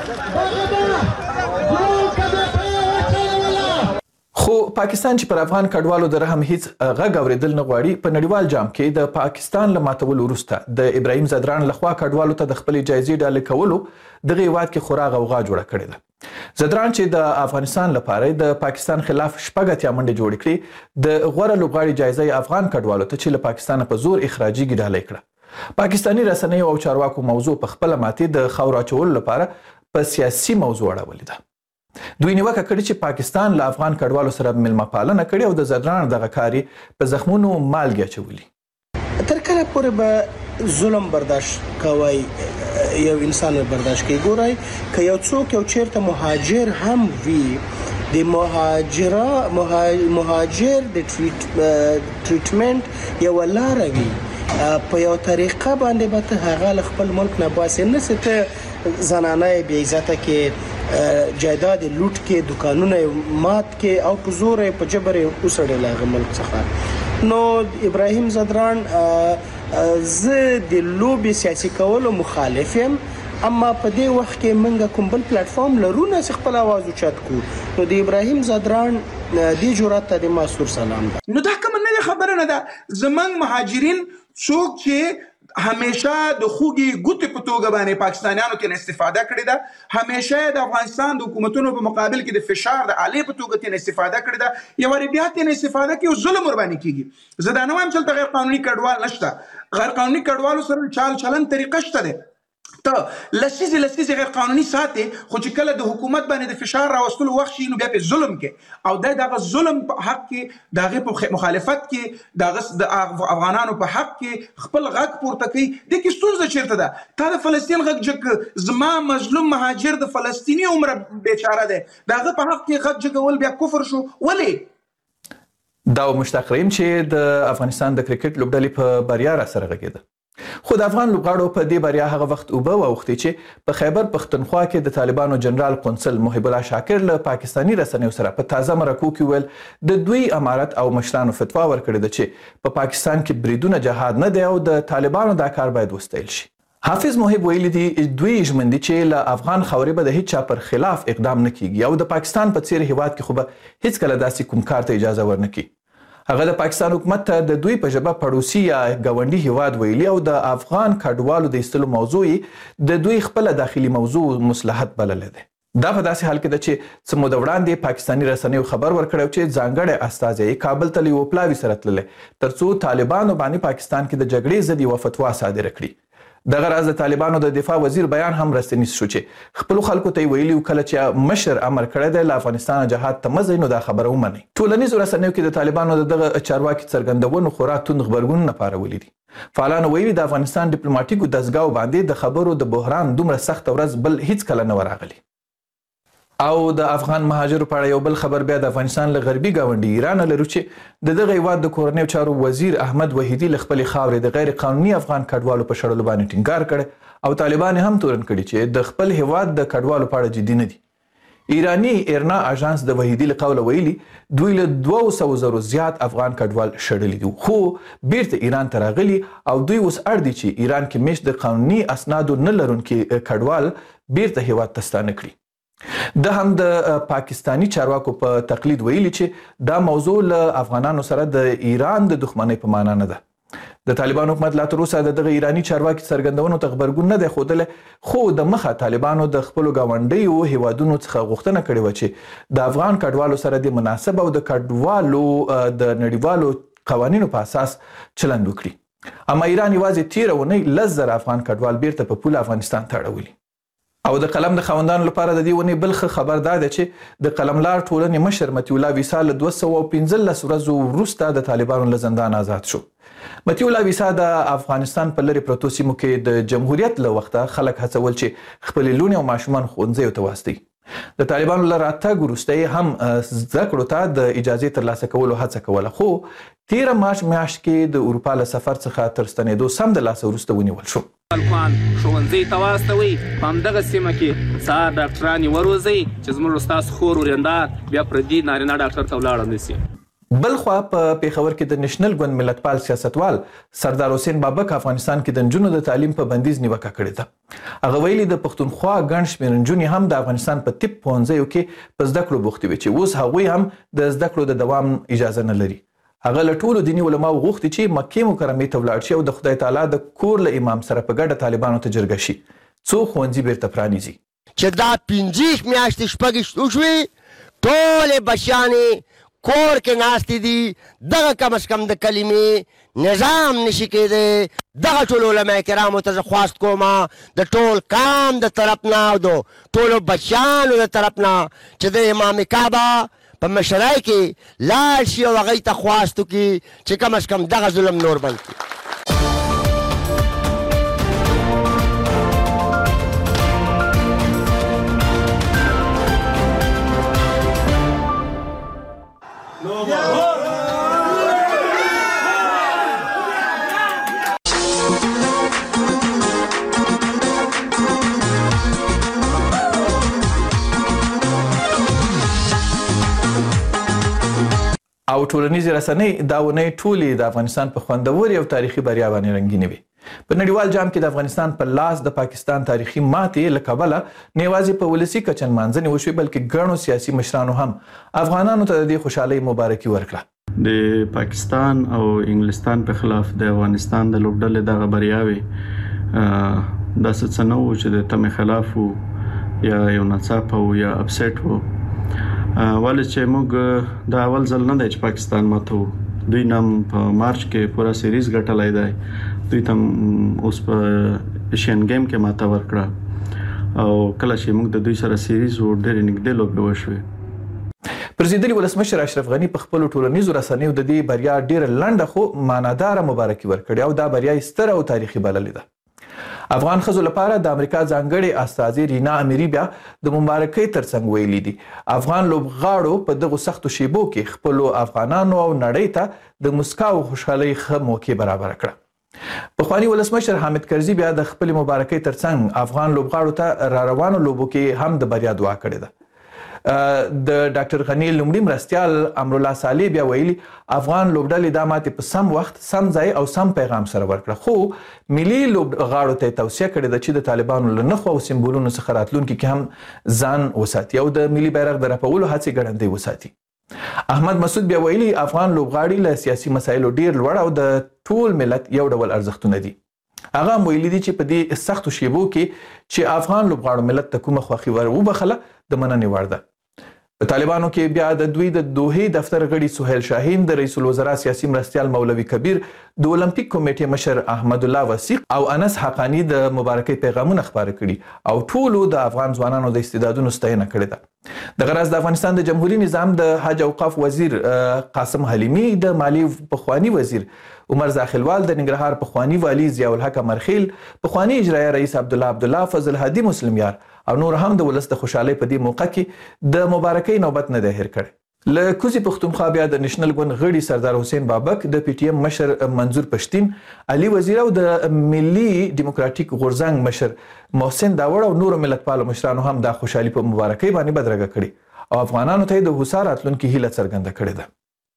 خو پاکستان چې پر افغان کډوالو د رحم هیڅ غږ اوریدل نه غواړي، په نړیوال جام کې د پاکستان له ماتولو وروسته د ابراهیم ځدران لخوا کډوالو ته د خپلې جایزې ډالۍ کولو دغه هیواد کې خورا غوغا جوړه کړې ده. ځدران چې د افغانستان لپاره د پاکستان خلاف 8 منډې جوړې کړې، د غوره لوبغاړي جایزه افغان کډوالو ته چې له پاکستان په زور اخراجیږي ډالۍ کړه. پاکستاني رسنیو او چارواکو موضوع په خپل ماتې د خاورو اچولو لپاره په سیاسي موضوع اړولې ده. دوی نیوکه کړې چې پاکستان له افغان کډوالو سره ملمه پالنه کړې او د ځدران دغه کاري په زخمونو مالګې اچولي. تر کله پورې به ظلم برداشت کوي یو انسان برداشت کوي؟ ګورئ که یو څوک یو چیرته مهاجر هم وي، د مهاجر د ټریټمنټ یو لار وي، په یو طریقه باندې به ته هغه خپل ملک نه باسي، نه ته زنانه بې عزته کې جایداد لوټ کې دکانونه مات کې او په زور په جبر اوسړل هغه ملک څخه. نو ابراهیم ځدران زه د لوبي سیاسي کولو مخالف یم، اما په دې وخت کې موږ کوم بل پلیټ فارم لرو نه خپل आवाज اوچت کو. نو د ابراهیم ځدران د جرأت ته د مسور سلام ده. نو دا کوم نه خبره نه ده. زمنګ مهاجرین څوک چې همیشه د خوږی ګوتې په توګه باندې پاکستانیانو کې استفاده کړې ده، همیشه د افغانستان د حکومتونو په مقابل کې د فشار د اعلی په توګه کې استفاده کړې ده، یو بیا ته استفاده کوي او ظلم ور باندې کیږي. زه دا نه وایم چې غیر قانوني کډوال نشته، غیر قانوني کډوالو سره چال چلن طریقه شته ده. ته لسیزه غیر قانوني ساتي، خو چې کله د حکومت باندې د فشار راوستلو وخت شي نو بیا په ظلم کې او دغه ظلم په حق کې دغه په مخالفت کې دغه د افغانانو په حق کې خپل غږ پورته کوي. د کی ستونزه چیرته ده؟ تا د فلسطین غږ جګ زما مظلوم مهاجر د فلسطینی عمر بیچاره ده، دغه په حق کې غږ جګول بیا کفر شو. ولی دا مشتاق رحیم چې د افغانستان د کرکټ لوبډلې په بریا را سره غږیده. خو د افغان لوبغاړو په دې بریا هغه وخت اوبه واوښتې چې په خیبر پښتونخوا کې د طالبانو جنرال قونسل محب الله شاکر له پاکستاني رسنیو سره په تازه مرکو کې ویل د دوی امارت او مشرانو فتوا ورکړې ده چې په پاکستان کې بریدونه جهاد نه دی او د طالبانو دا کار باید وستایل شي. حافظ محب ویلي دي دوی ژمن دي چې له افغان خاورې به د هیڅ چا پر خلاف اقدام نه کیږي او د پاکستان په څیر هیواد کې خو به هیڅکله داسې کوم کار ته اجازه ورنکړي. هغه د پاکستان حکومت ته د دوی په ژبه پړوسی یا ګاونډي هیواد ویلي او د افغان کډوالو د ایستلو موضوع د دوی خپل داخلي موضوع مصلحت بللی دی. دا په داسې حال کې ده چې څه موده وړاندې پاکستاني رسنیو خبر ورکړی چې ځانګړی استازی کابل ته له یوه پلاوي سره تللی ترڅو طالبانو باندې پاکستان کې د جګړې ضد یوه فتوا صادره کړي. دغه راز د طالبانو د دفاع وزیر بیان هم راستنیز شو چې خپل خلکو ته ویلي کله چې مشر امر کړی دی له افغانستان جهاد ته مزه نو دا خبره ومني. ټولنیزو رسنیو کې د طالبانو دغه چارواکي څرګندونو خورا توند غبرګونونه پارولي دي. فعالانو ویلي د افغانستان ډیپلوماټیکو دستګاو باندې د خبرو د بحران دومره سخت ورځ بل هیڅ کله نه ورغلی. او د افغان مهاجرو په اړه یو بل خبر بیا د افغانستان له غربي ګاونډي ایران لرو چې دغه هیواد د کورنیو چارو وزیر احمد وحیدی له خپلې خاورې د غیر قانوني افغان کډوالو په شړلو باندې ټینګار کړی او طالبان هم تورن کړي چې د خپل هیواد د کډوالو په اړه جدي نه دي. ایرانی ایرنا اژانس د وحیدی له قوله ویلي دوی له 200,000 زیات افغان کډوال شړلي دي، خو بیرته ایران ته راغلي او دوی اوس اړ دي چې ایران کې میشت د قانوني اسنادو نه لرونکي کډوال بیرته هیواد ته ستانه کړي. د هم د پاکستانی چارواکو په تقلید ویلي چې دا موضوع له افغانانو سره د ایران د دښمنۍ په معنا نه ده. د طالبان حکومت لا تر اوسه دغه ایرانی چارواکي څرګندونو ته غبرګون نه دی ښودلی، خو د مخه طالبانو د خپلو ګاونډیو هیوادونو څخه غوښتنه کړې وه چې د افغان کډوالو سره د مناسب او د کډوالو د نړیوالو قوانینو په اساس چلند وکړي. اما ایران یوازې تیره اونۍ 10,000 افغان کډوال بیرته په پوله افغانستان ته اړولي. او د قلم د خاوندانو لپاره د دې ونې بل ښه خبر دا دی چې د قلملار ټولنې مشر مطیع الله ویسا له 215 ورځو وروسته د طالبانو له زندان آزاد شو. مطیع الله ویسا د افغانستان په لرې پرتو سیمو کې د جمهوریت له وخته خلک هڅول چې خپلې لوڼې او ماشومان ښوونځیو ته واستوي. د طالبانو له راتګ وروسته هم زده کړو ته د اجازې ترلاسه کولو هڅه کوله، خو 13 مارچ میاشت کې د اروپا له سفر څخه تر ستنېدو سمدلاسه وروسته ونیول شو. خلکوان ښوونځي ته واستوئ په همدغه سیمه کې سهار ډاکټران یې وروزئ چې زموږ ستاسو خور ورېندار بیا پردي نارینه ډاکټر ته ولاړه نه شي. بلخوا په پیښور کې د نېشنل ګوند ملتپال سیاستوال سردار حسین بابک افغانستان کې د نجونو د تعلیم په بندیز نیوکه کړې ده. هغه ویلي د پښتونخوا ګڼ شمېر نجونې هم د افغانستان په طب پوهنځیو کې په زده کړو بوختې وي چې اوس هغوی هم د زده کړو د دوام اجازه نه لري. هغه له ټولو دیني علماو غوښتي چې مکې مکرمې ته ولاړ شي او د خدای تعالی د کور له امام سره په ګډه طالبانو ته جرګه شي څو ښوونځي بیرته پرانیزي. چې دا 50 میاشتې شپږ وشوې ټولې بچیانې کور کې ناستې دي دغه کم از کم د کلمې نظام نشي کېدی. دغه ټول علما کرامو ته زه خواست کوم د ټول کام د طرف نه او د ټولو بچیانو د طرف نه چې د امام کعبه په مشرۍ کې لاړ شي او هغوی ته خواست وکړي چې کم از کم دغه ظلم نور بند کړي. او ټولنیزې رسنۍ دا ونې ټولې د افغانستان په خوندورې او تاریخي بریا باندې رنګینې وي. په نړیوال جام کې د افغانستان په لاس د پاکستان تاریخي ماتې له کبله نه یوازې په ولسي کچه نمانځنې وشوې بلکې ګڼو سیاسي مشرانو هم افغانانو ته د دې خوشحالۍ مبارکي ورکړه. د پاکستان او انګلستان په خلاف د افغانستان د لوبډلې دغه بریاوي داسې څه نه وو چې د تمې خلاف وو یا یو ناڅاپه وو یا اپسیټ وو. ولې چې موږ د اول ځل نه دی چې پاکستان ماتو دوی نام په مارچ کې پورا سیریز ګټلای دی. دوی تم اوس په ایشین گیم کې ماته ورکړه او کله چې موږ د دوی سره سیریز و ډېر نږدې لوبې وشوې. پرزیدلي ولسمشر اشرف غني په خپلو ټولنیزو رسنیو د دې بریا ډېره لنډه خو معناداره مبارکي ورکړې او دا بریا یې ستره او تاریخي بللې ده. افغان ښځو لپاره د امریکا ځانګړې استازي رینا امیري بیا د مبارکۍ ترڅنګ ویلي دي افغان لوبغاړو په دغو سختو شیبو کې خپلو افغانانو او نړۍ ته د مسکا او خوشحالۍ ښه موقع برابره کړه. پخواني ولسمشر حامد کرزي بیا د خپلې مبارکۍ ترڅنګ افغان لوبغاړو ته را روانو لوبو کې هم د بریا دعا کړې ده. د ډاکټر غني لومړي مرستیال امرالله صالح بیا ویلي افغان لوبډلې دا ماتې په سم وخت سم ځای او سم پیغام سره ورکړه خو ملي لوبغاړو ته توصیه کړې ده چې د طالبانو له نښو او سمبولونو څخه راتلونکي کې هم ځان وساتي او د ملي بیرغ د رپولو هڅې ګړندۍ وساتي. احمد مسعود بیا ویلي افغان لوبغاړي له سیاسي مسایلو ډیر لوړ او د ټول ملت یو ډول ارزښتونه دي. هغه ویلي دي چې په دې سختو شیبو کې چې افغان لوبغاړو ملت ته کومه خوښي ور وبخله د مننې وړ ده. په طالبانو کې بیا د دوی د دوحې دفتر غړي سهیل شاهین د رئیس الوزرا سیاسي مرستیال مولوي کبیر د اولمپیک کمیټې مشر احمد الله وثیق او انس حقانی د مبارکۍ پیغامونه خپاره کړي او ټولو د افغان ځوانانو د استعدادونو ستاینه کړې ده. د غرض د افغانستان د جمهوریت نظام د حج اوقاف وزیر قاسم حلیمی د مالی پخوانی وزیر عمر زاخلوال د ننګرهار پخوانی والی ضیاء الحق مرخیل پخوانی اجرایه رئیس عبدالله فضل هادي مسلمیار او نور هم د ولس د خوشحالۍ په دې موقع کې د مبارکۍ نوبت نه دی هېر کړی. له کوزي پښتونخوا بیا د نېشنل ګوند غړي سردار حسین بابک د پی ټی ایم مشر منظور پښتین علي وزیر او د ملي ډیموکراټیک غورځنګ مشر محسن داوړ او نور ملتپالو مشرانو هم د خوشحالۍ په مبارکۍ باندې بدرګه کړي او افغانانو ته د هوسا راتلونکي هیله څرګنده کړې ده.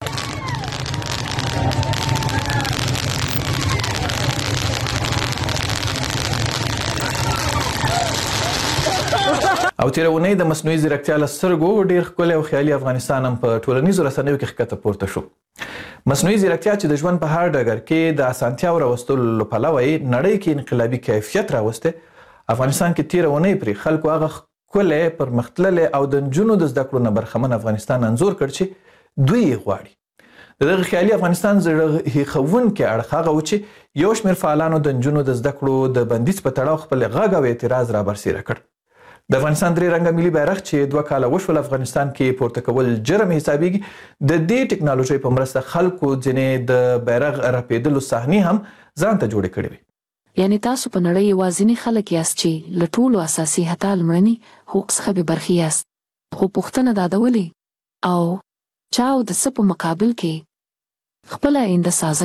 او تیر اونۍ د مصنوعي ځیرکتیا له سترګو ډیر ښکلی او خیالي افغانستان هم په ټولنیزو رسنیو کې ښکته پورته شو. مصنوعي ځیرکتیا چې د ژوند په هر ډګر کې د اسانتیاو راوستلو له پلوه یې نړۍ کې انقلابي کیفیت راوستی، افغانستان کې تیر اونۍ پرې خلکو هغه ښکلی پرمختللی او د نجونو د زده کړو نه برخمن افغانستان انځور کړ چې دوی یې غواړي. د دغه خیالي افغانستان زړه هیښوونکی اړخ هغه و چې یو شمېر فعالانو د نجونو د زده کړو د بندیز په تړاو خپل غږ او اعتراض رابرسېره کړ. د افغانستان درې رنګه ملي بیرغ چې 2 کاله وشول افغانستان کې پورته کول جرم حسابېږي، د دې ټکنالوژۍ په مرسته خلکو ځینې د بیرغ رپېدلو صحنې هم ځان ته جوړې کړې وي. یعنی تاسو په نړۍ یوازینی خلک یاست چې له ټولو اساسي حتی لومړني حقوق څخه بې برخې یاست. خو پوښتنه دا ده ولې او چا او د څه په مقابل کې خپله آینده سازه کړئ.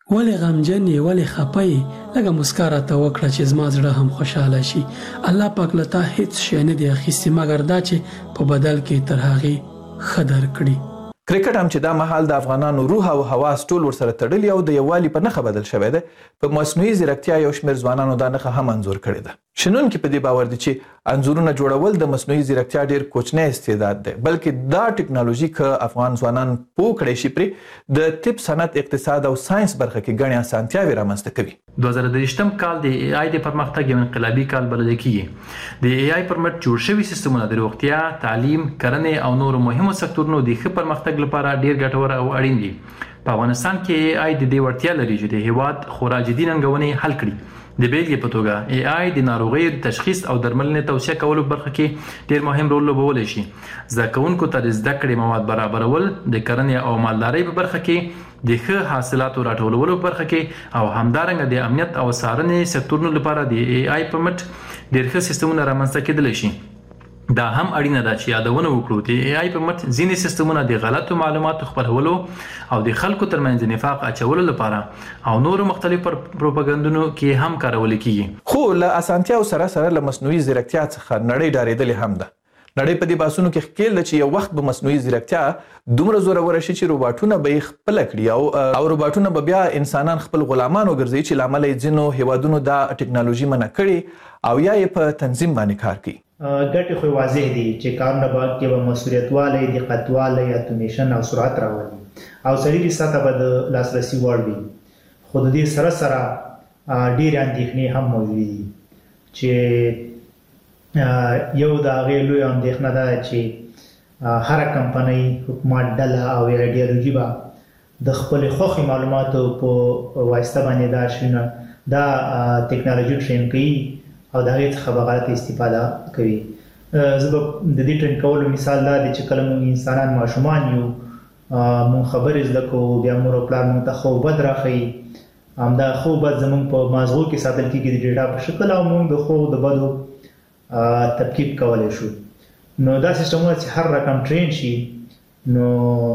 ولې غمجن یې ولې خپه یې لږه مسکا راته وکړه چې زما زړه هم خوشحاله شي الله پاک له تا هیڅ شی نه دی اخیستی مګر دا چې په بدل کې تر هغې ښه درکړي. کرکټ هم چې دا مهال د افغانانو روح او حواس ټول ورسره تړلي او د یووالي په نښه بدل شوی دی. په مصنوعي ځیرکتیا یو شمېر ځوانانو دا نښه هم انځور کړې ده. شنونکي په دې باور دي چې انځورونه جوړول د مصنوعي ځیرکتیا ډېر کوچنی استعداد دی بلکې دا ټکنالوژي که افغان ځوانان پوه کړی شي پرې د طب صنعت اقتصاد او ساينس برخه کې ګڼې اسانتیاوې رامنځته کوي. 2023م کال د AI د پرمختګ یو انقلابي کال بلل کېږي. د AI پر مټ جوړ شوي سیستمونه د روغتیا، تعلیم، کرنې او نورو مهمو سکتورونو د ښه پرمختګ لپاره ډېر ګټور او اړین دي. په افغانستان کې AI د دې وړتیا لري چې د هیواد خورا جدي ننګونې حل کړي. د بیلګې په توګه AI د ناروغیو د تشخیص او درملنې توصیه کولو برخه کې ډېر مهم رول لوبولی شي. زده کوونکو ته د زده کړې مواد برابرول، د کرنې او مالدارۍ په برخه کې د ښه حاصلاتو راټولولو په برخه کې او همدارنګه د امنیت او څارنې سکتورونو لپاره د AI په مټ ډېر ښه سیستمونه رامنځته کېدلی شي. دا هم اړینه ده چې یادونه وکړو د AI په مټ ځینې سیستمونه د غلطو معلوماتو خپرولو او د خلکو ترمنځ نفاق اچولو لپاره او نورو مختلفو پروپاګاندا کې هم کارول کیږي. خو له اسانتیاو سره سره له مصنوعي ځیرکتیا څخه نړۍ ډارېدلې هم ده. نړۍ په دې بحثونو کې ښکېل ده چې یو وخت به مصنوعي ځیرکتیا دومره زوروره شي چې روباټونه به یې خپله کړي او روباټونه به بیا انسانان خپل غلامان وګرځوي چې له امله یې ځینو هیوادونو دا ټکنالوژي منع کړي او یا یې په تنظیم باندې کار کوي. ګټې خو واضح دي چې کارونه کې به مسؤلیتوالی، دقتوالی، اتومیشن او سرعت راولي او سړي سطح به د لاسرسي وړ وي. خو د دې سره سره ډېرې اندېښنې هم موجودې دي چې یو د هغې لویه اندېښنه ده چې هره کمپنۍ، حکومت ډله او ایډیالوژي به د خپلې خوښې معلوماتو په واسطه باندې دا شیونه دا ټکنالوژي ټرین کوي او د هغې څخه به غلطه استفاده کوي. زه به د دې ټرین کولو مثال دا دی چې کله موږ انسانان ماشومان یو موږ خبرې زده کوو بیا مور او پلار موږ ته ښه بد راښیي همدا ښه بد زموږ په مازغو کې ساتل کېږي د ډیټا په شکل او موږ د ښو د بدو تفکیک کولی شو. نو دا سیستمونه چې هر رقم ټرین شي نو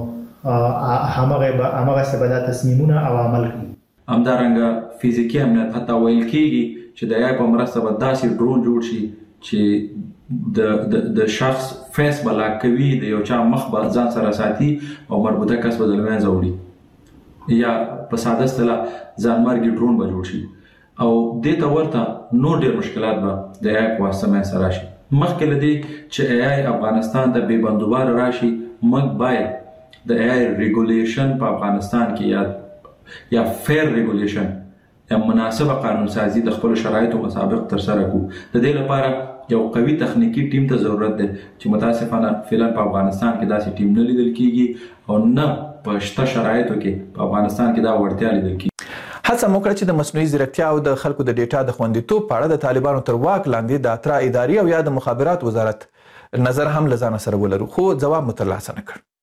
همغسې به دا تصمیمونه او عمل کوي. همدارنګه فزیکي امنیت حتی ویل کېږي چې د AI په مرسته به داسې ډرون جوړ شي چې د شخص فیس به لاک کوي، د یو چا مخ به ځان سره ساتي او مربوطه کس به د له منځه وړي یا په ساده اصطلاح ځانمرګي ډرون به جوړ شي او دې ته ورته نور ډېر مشکلات به د AI په واسطه منځته راشي. مخکې له دې چې AI افغانستان ته بې بندوباره راشي موږ باید د AI ریګولیشن په افغانستان کې یا فیر ریګولیشن یا مناسبه قانون سازی د خپل شرایطو مطابق ترسره کړو. د دې لپاره یو قوي تخنیکی ټیم ته ضرورت دی چې متاسفانه فعلا په افغانستان کې داسې ټیم نه لیدل کیږي او نه په شته شرایطو کې په افغانستان کې دا وړتیا لیدل کیږي. هڅه مو کړه چې د مصنوعي ځیرکتیا او د خلکو د ډیټا د خوندیتوب په اړه د طالبانو تر واک لاندې د اترا ادارې او یا د مخابرات وزارت نظر هم له ځانه سره ولرو خو ځواب مو ترلاسه نه کړ.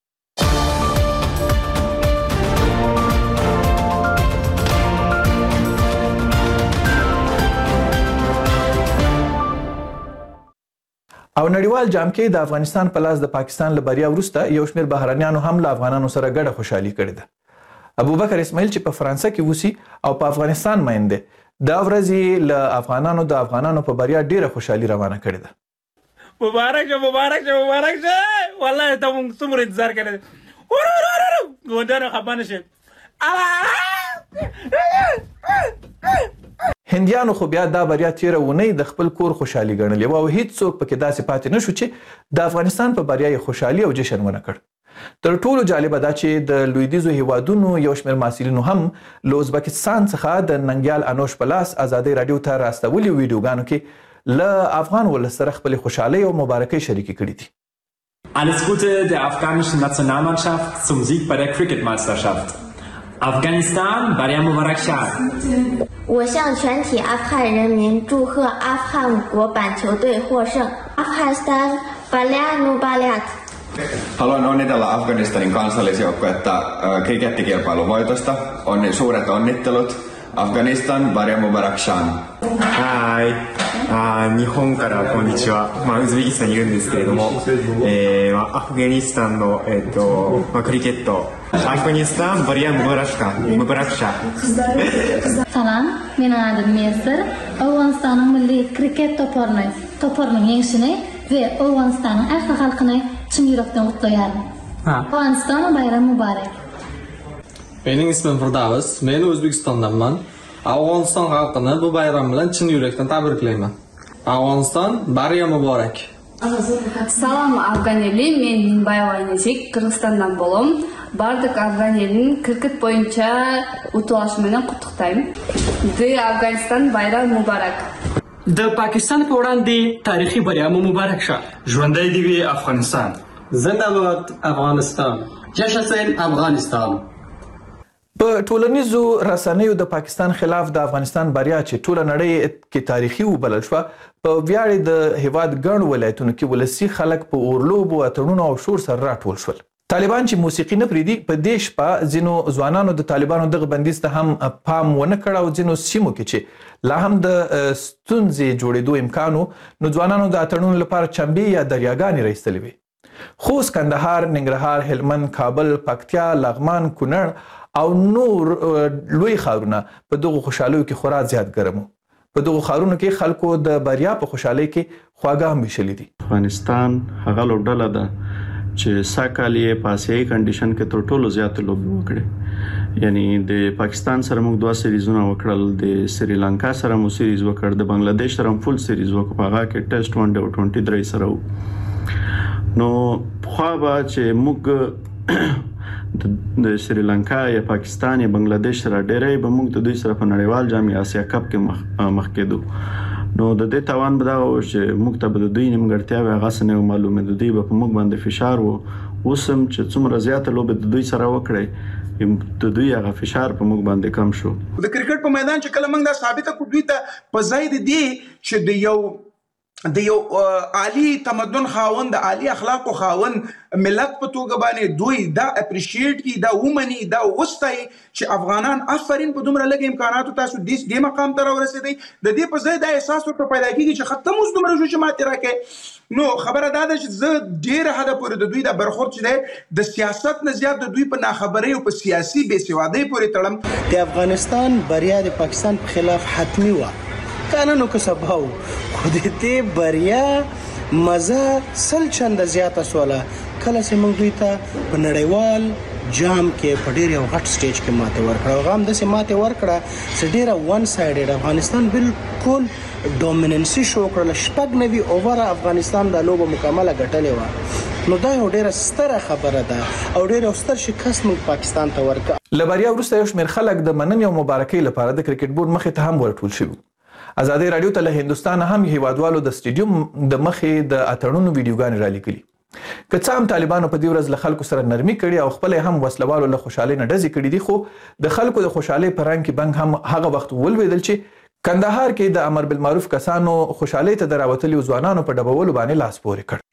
او نړیوال جام کې د افغانستان په لاس د پاکستان له بریا وروسته یو شمېر بهرنیانو هم له افغانانو سره ګډه خوشحالي کړې ده. ابوبکر اسماعیل چې په فرانسه کې اوسي او په افغانستان مین دی دا ورځ له افغانانو په بریا ډیره خوشحالي روانه کړې ده. مبارک شه والله ته موږ څومره انتظار کړی ګوندانو خفه نه شي. هندیانو خو بیا دا بریا تیره اونۍ د خپل کور خوشحالي ګڼلې وه او هیڅوک پکې داسې پاتې نه شو چې د افغانستان په بریا یې خوشحالي او جشن ونه کړ. تر ټولو جالبه دا چې د لویدیځو هیوادونو یو شمېر محصلینو هم له ازبکستان څخه د ننګیال انوش په لاس ازادۍ راډیو ته راستولي ویډیوګانو کې له افغان ولس سره خپلې خوشحالۍ او مبارکۍ شریکې کړي دي. Alles Gute der afghanischen Nationalmannschaft zum Sieg bei der Cricket-Meisterschaft. Afghanistan, Barya Mubarak Shah. 我向全体阿富汗人民祝贺阿富汗国板球队获胜。Afghanistan, Barya Mubarak. Haluan onnitella Afganistanin kansallisjoukkuetta krikettikilpailun voitosta. Suuret onnittelut. アフガニスタンバリアムバラクシャン。 はい、日本からこんにちは、ウズベキスタンにいるんですけれども、アフガニスタンの、クリケット、アフガニスタンバリアムバラクシャン。 Salam, men adım Mesir. Afganistanın milli kriket toparının yengişini ve Afganistanın erkek halkını çin yürekten kutlayarım. Afganistan bayramı mübarek. Benim ismim Firdavs. Men O'zbekistondanman. Afg'oniston xalqini bu bayram bilan chin yurakdan tabriklayman. Afg'oniston bariya muborak. Салам Афган ели, мен Минбаева Айназик, Кыргызстандан болом. Бардык Афган элин крикет боюнча утулашы менен куттуктайм. Ды Афганистан байрам мубарак. د پاکستان په وړاندې تاریخي بریا مو مبارک شه. ژوندی دې وي افغانستان. زنده باد افغانستان. جشن افغانستان. په ټولنیزو رسنیو د پاکستان خلاف د افغانستان بریا چې ټوله نړۍ کې تاریخي وبلل شوه، په ویاړې د هیواد ګڼ ولایتونو کې ولسي خلک په اورلوبو اتڼونو او شور سره راټول شول. طالبان چې موسیقي نه پرېږدي، په دې شپه ځینو ځوانانو د طالبانو دغه بندیز ته هم پام ونه کړ او ځینو سیمو کې چې لا هم د ستونزې جوړېدو امکان و، نو ځوانانو د اتڼونو لپاره چمبې یا دریاګانې راایستلې وې. خوست، کندهار، ننګرهار، هلمند، کابل، پکتیا، لغمان، کونړ او نور لوی ښارونه په دغو خوشحالیو کې خورا زیات ګرم وو. په دغو ښارونو کې خلکو د بریا په خوشحالۍ کې خواږه هم ویشلي دي. افغانستان هغه لوبډله ده چې سږکال یې په آسیایي کنډیشن کې تر ټولو زیاتې لوبې وکړې. یعنی د پاکستان سره موږ 2 سیریزونه وکړل، د سریلانکا سره مو سیریز وکړ، د بنگلادیش سره هم فول سیریز وکړ، په هغه کې ټیسټ ون ډے او 23 سره وو. نو پخوا به چې موږ د سریلانکا یا پاکستان یا بنگلادیش سره ډیری به موږ د دوی سره په نړیوال جام آسیا کپ کې مخ کېدو. نو د دې توان به دا و چې موږ ته به د دوی نیمګړتیاوې هغسې نه معلومې، د دوی به په موږ باندې فشار و. اوس هم چې څومره زیاته لوبې د دوی سره وکړئ، د دوی هغه فشار په موږ باندې کم شو. د کرکټ په میدان چې کله موږ دا ثابته کړو دوی ته په ځای د دې چې د یو عالی تمدن خاوند، د عالی اخلاقو خاوند ملت په توګه باندې دوی دا اپریشیټ کی، دا ومني، دا وستای چې افغانان آفرین په دومره لږ امکاناتو تاسو دې مقام ته راورسېدئ. د دې په ځای دا احساس ورته پیدا کیږي چې ختم اوس دومره شو چې ماتې راکړې. نو خبره دا ده چې زه ډېره حده پورې د دوی دا برخورد چې دی د سیاست نه زیات د دوی په ناخبرۍ او په سیاسي بېسوادۍ پورې تړم. د افغانستان بریا د پاکستان په خلاف حتمی وه، کانونو که سبا و، خو د دې بریا مزه 100 چنده زیاته سوله کله چې موږ دوی ته په نړیوال جام کې په ډېر یو غټ سټیج کې ماتې ورکړه. هغه هم داسې ماتې ورکړه چې ډېره ون سایډډ افغانستان بالکل ډومیننسي شو کړله. 96 اووره افغانستان دا لوبه مکمله ګټلې وه. نو دا یو ډېره ستره خبره ده او ډېر یو ستر شکست موږ پاکستان ته ورکړه. له بریا وروسته یو شمېر خلک د مننې او مبارکۍ لپاره د کرکټ بورډ مخې ته هم ورټول شوي. ازادي راډیو ته له هندوستانه هم هیوادوالو د سټیډیوم د مخې د اتڼونو ویډیوګانې رالیکلي. که څه هم طالبانو په دې ورځ له خلکو سره نرمي کړې او خپل هم وسلوالو له خوشحالۍ نه ډزې کړي دي، خو د خلکو د خوشحالۍ په رنګ کې بنګ هم هغه وخت ولوېدل چې کندهار کې د امر بالمعروف کسانو خوشحالۍ ته د راوتلي ځوانانو په ډبولو باندې لاس پورې کړ.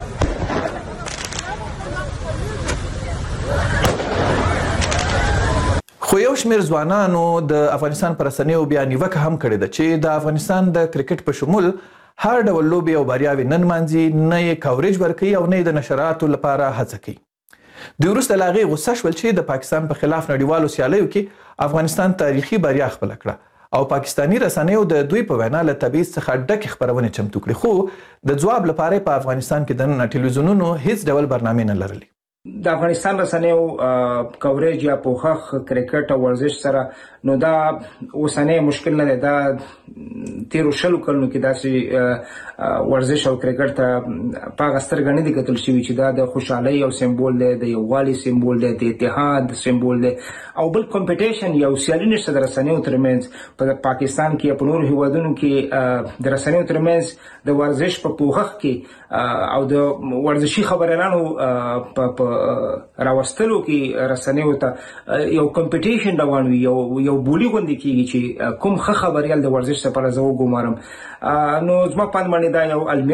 خو یو شمېر ځوانانو د افغانستان پر رسنیو بیا نیوکه هم کړې ده چې د افغانستان د کرکټ په شمول هر ډول لوبې او بریاوې نه نمانځي، نه یې کاوریج ورکوي او نه یې د نشراتو لپاره هڅه کوي. دوی وروسته له هغې غوسه شول چې د پاکستان په خلاف نړیوالو سیالیو کې افغانستان تاریخي بریا خپله کړه او پاکستاني رسنیو د دوی په وینا له تبعیض څخه ډکې خپرونې چمتو کړې، خو د ځواب لپاره په افغانستان کې دننه ټلویزیونونو هیڅ ډول برنامې نه لرلې. د افغانستان رسنیو کوریج یا پوښښ کرکټ او ورزش سره نو دا اوسنۍ مشکل نه دی. دا تیرو 20 کلونو کې داسې ورزش او کرکټ ته په هغه سترګه نه دي کتل شوي چې دا د خوشحالۍ یو سمبول دی، د یووالي سمبول دی، د اتحاد سمبول دی او بل کمپټیشن یو سیالي نشته د رسنیو ترمنځ. په پاکستان کې په نورو هیوادونو کې د رسنیو ترمنځ د ورزش په پوښښ کې او د ورزشي خبريالانو په راوستلو کې رسنیو ته یو کمپټیشن روان وي، یو بولی غوندې کېږي چې کوم ښه خبریال د ورزش لپاره زه وګمارم. نو زما په اند باندې دا یو المیه ده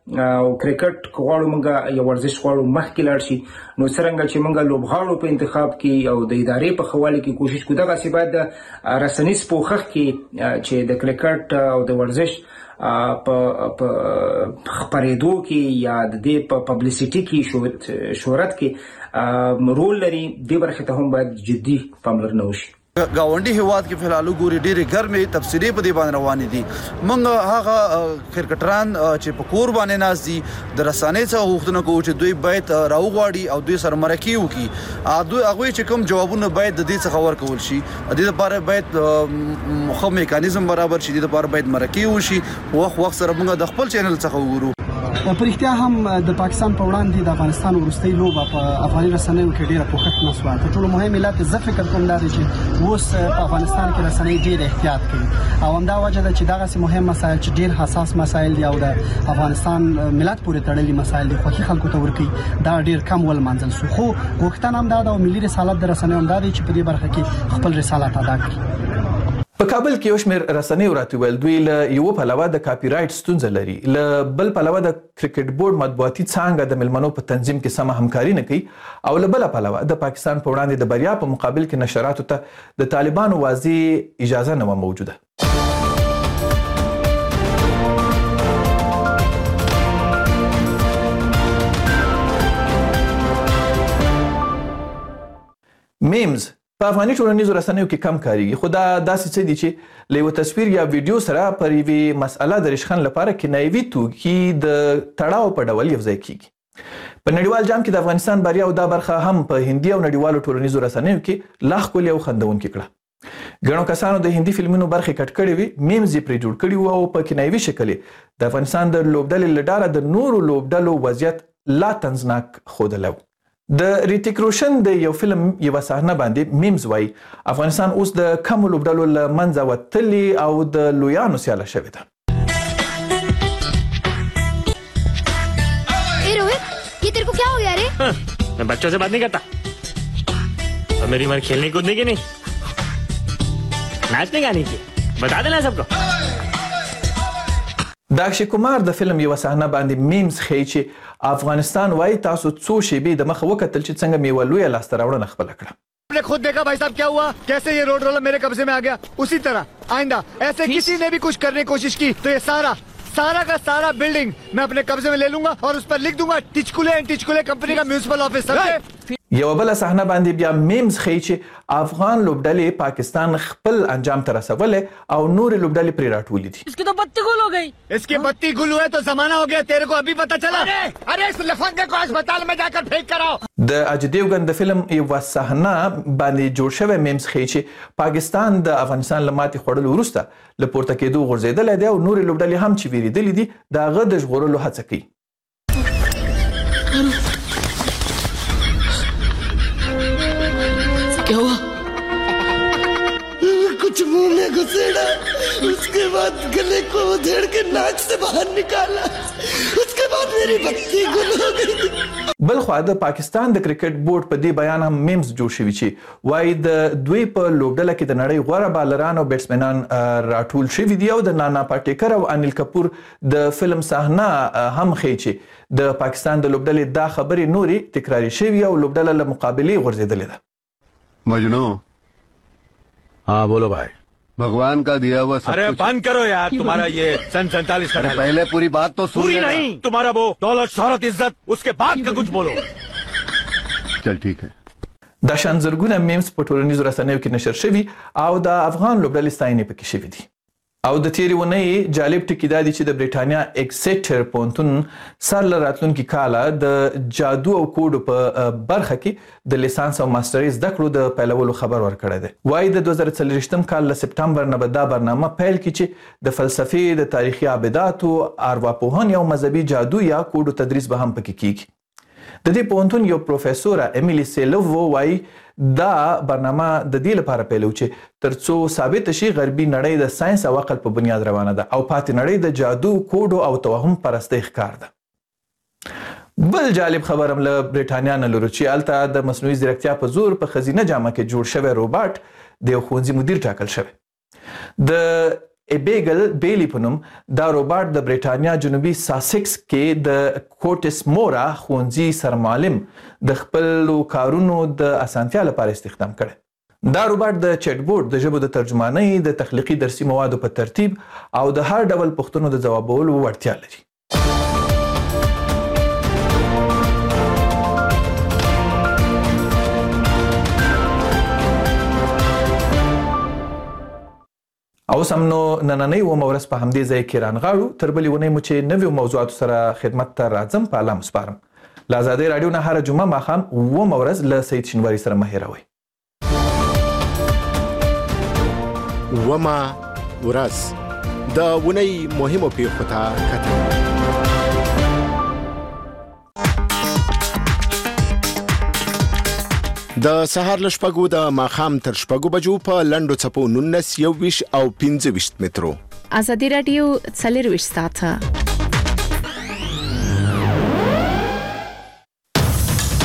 او کرکټ غواړو موږ یو ورزش غواړو مخکې لاړ شي نو څرنګه چې موږ لوبغاړو په انتخاب کې او د ادارې په ښه والي کې کوشش کوو دغسې باید د رسنیز پوښښ کې چې د کرکټ او د ورزش په خپرېدو کې یا د دې په پبلیسټي کې شهرت کې رول لري دې برخې ته هم باید جدي پاملرنه وشي. گاونډي هیواد کې فلحال ګوري ډېرې ګرمې تبصرې په دې باندې روانې دي. موږ هغه کرکټران چې په کور باندې ناست دي د رسنۍ څخه غوښتنه کوو چې دوی باید راوغواړي او دوی سره مرکې وکړي. هغوی چې کوم جوابونه باید د دې څخه ورکول شي د دې لپاره باید ښه میکانیزم برابر شي. د دې لپاره باید مرکې وشي. وخت سره موږ د خپل چینل څخه وګورو. په رښتیا هم د پاکستان په وړاندې د افغانستان وروستۍ لوبه په افغاني رسنیو کې ډېره پوښښ نسوه. تر ټولو مهم علت زه فکر کوم دا دی چې اوس په افغانستان کې رسنۍ ډېر احتیاط کوي او همدا وجه ده چې دغسې مهم مسایل چې ډېر حساس مسایل دي او د افغانستان ملت پورې تړلي مسایل دي خوښي خلکو ته ورکوي دا ډېر کم ولمانځل سو. خو غوښتنه هم دا ده او ملي رسالت د رسنیو هم دا دی چې په دې برخه کې خپل رسالت ادا کړي. په کابل کې یو شمېر رسنیو راته ویل دوی له یوه پلوه د کاپي رایټ ستونزه لري، له بل پلوه د کرکټ بورډ مطبوعاتي څانګه د ملمنو په تنظیم کې سمه همکاري نه کوي او له بله پلوه د پاکستان په وړاندې د بریا په مقابل کې نشراتو ته د طالبانو واضح اجازه نه وه موجوده. میمز په افغاني ټولنیزو رسنیو کې کم کاریږي، خو دا داسې څه دي چې له یوه تصویر یا ویډیو سره پر یوې مسئله د ریشخند لپاره کنایوي توکي د تړاو په ډول یوځای کیږي. په نړیوال جام کې د افغانستان بریا او دا برخه هم په هندي او نړیوالو ټولنیزو رسنیو کې لا ښکلې او خندونکې کړه. ګڼو کسانو د هندي فلمونو برخې کټ کړې وي، میمز یې پرې جوړ کړي وو او په کنایوي شکل د افغانستان د لوبډلې له ډاره د نورو لوبډلو وضعیت لا طنزناک ښودلی و. د ریتیک روشن د یو فلم یوه صحنه باندې میمز وایي افغانستان اوس د کمو لوبډلو له منځه وتلي او د لویانو سیاله شوې ده. मैं बच्चों से बात नहीं करता और मेरी उम्र खेलने कूदने की नहीं नाचने गाने की बता देना सबको. د اکشي کمار د فلم یوه صحنه باندې میمز ښیي چې افغانستان وایي تاسو څو شیبې د مخه وکتل چې څنګه مې یوه لویه لاسته راوړنه خپله کړه. आपने खुद देखा भाई साहब क्या हुआ, कैसे ये रोड रोलर मेरे कब्जे में आ गया. उसी तरह आइंदा ऐसे किसी ने भी कुछ करने की कोशिश की तो ये सारा का सारा बिल्डिंग मैं अपने कब्जे में ले लूंगा और उस पर लिख दूंगा टिचकुले एंड टिचकुले कंपनी का म्युनिसिपल ऑफिस. یوه بله صحنه باندې بیا میمز ښیي چې افغان لوبډلې پاکستان خپل انجام ته رسولی او نورې لوبډلې پرې راټولې دي. इसकी तो बत्ती गुल हो गई. इसकी बत्ती गुल हुए तो जमाना हो गया, तेरे को अभी पता चला. अरे इस लफंगे को अस्पताल में जाकर फेंक कराओ. د اجय دیوګن د فلم یوه صحنه باندې جوړ شوی میمز ښیي چې پاکستان د افغانستان له ماتې خوړلو وروسته له پورته کېدو غورځېدلی دی او نورې لوبډلې هم چې ویرېدلې دي د هغه د ژغورلو هڅه کوي. क्या हुआ? कुछ मुंह में घुसेड़ा, उसके बाद गले को उधेड़ के नाक से बाहर निकाला, उसके बाद मेरी बत्ती गुल हो गई. بل خوا د پاکستان د کرکټ بورډ په دې بیان هم میمز جوړ شوي چې وایي د دوی په لوبډله کې د نړۍ غوره بالران او بیټسمنان راټول شوي دي او د نانا پاټیکر او انیل کپور د فلم صحنه هم ښیي چې د پاکستان د لوبډلې دا خبرې نورې تکراري شوي او لوبډله له مقابلې غورځېدلې ده. मजनू. हाँ बोलो भाई. भगवान का दिया हुआ सब. अरे बंद करो यार तुम्हारा ये सन 47 का. पहले पूरी बात तो सुन. पूरी नहीं, तुम्हारा वो दौलत शोहरत इज्जत उसके बाद का कुछ बोलो. चल ठीक है. دا شان زرګونه میمز په ټولنیزو رسنیو کې نشر شوي او د افغان لوبډلې ستاینې پکې شوي دي. او د تیرې اونۍ جالب ټکي دا دي چې د برېټانیا اکسیټر پوهنتون سر له راتلونکي کاله د جادو او کوډو په برخه کې د لیسانس او ماسټرۍ زده کړو د پیلولو خبر ورکړی دی. وایي د 2024 کال له سپټمبر نه به دا برنامه پیل کړي چې د فلسفې، د تاریخي ابداتو، ارواپوهنې او مذهبي جادو یا کوډو تدریس به هم پکې کیږي. د دې پوهنتون یو پروفیسوره امیلی سیلوو وایي دا برنامه د دې لپاره پیلو چې ترڅو ثابت شي غربي نړۍ د ساينس او عقل په بنیاد روانه ده او پاتې نړۍ د جادو، کوډو او توهم پرستۍ ښکار ده. بل جالب خبر هم له برېټانیا نه لرو چې هلته د مصنوعي ځیرکتیا په زور په ښځینه جامه کې جوړ شوی روباټ د یو ښوونځي مدیر ټاکل شوی. د ایبیګل بیلی په نوم دا روباټ د بریټانیا جنوبي ساسکس کې د کوټس مورا ښوونځي سرمعلم د خپلو کارونو د اسانتیا لپاره استخدام کړی. دا روباټ د چیټ بوټ د ژبو د ترجمانۍ د تخلیقي درسي موادو په ترتیب او د هر ډول پوښتنو د ځوابولو وړتیا لري. اوس هم نو نننۍ اومه ورځ په همدې ځای کې رانغاړو. تر بلې اونۍ مو چې نویو موضوعاتو سره خدمت ته راځم په الله مسپارم. له ازادۍ راډیو نه هره جمعه ماښام اومه ورځ له سید شینواري سره مه هېروئ. اومه ورځ د اونۍ مهمو پیښو ته کتل. د سهار له شپږو د ماښام تر شپږو بجو په لنډو څپو 19 21 او 25 مترو. ازادي راډیو 24 ساعته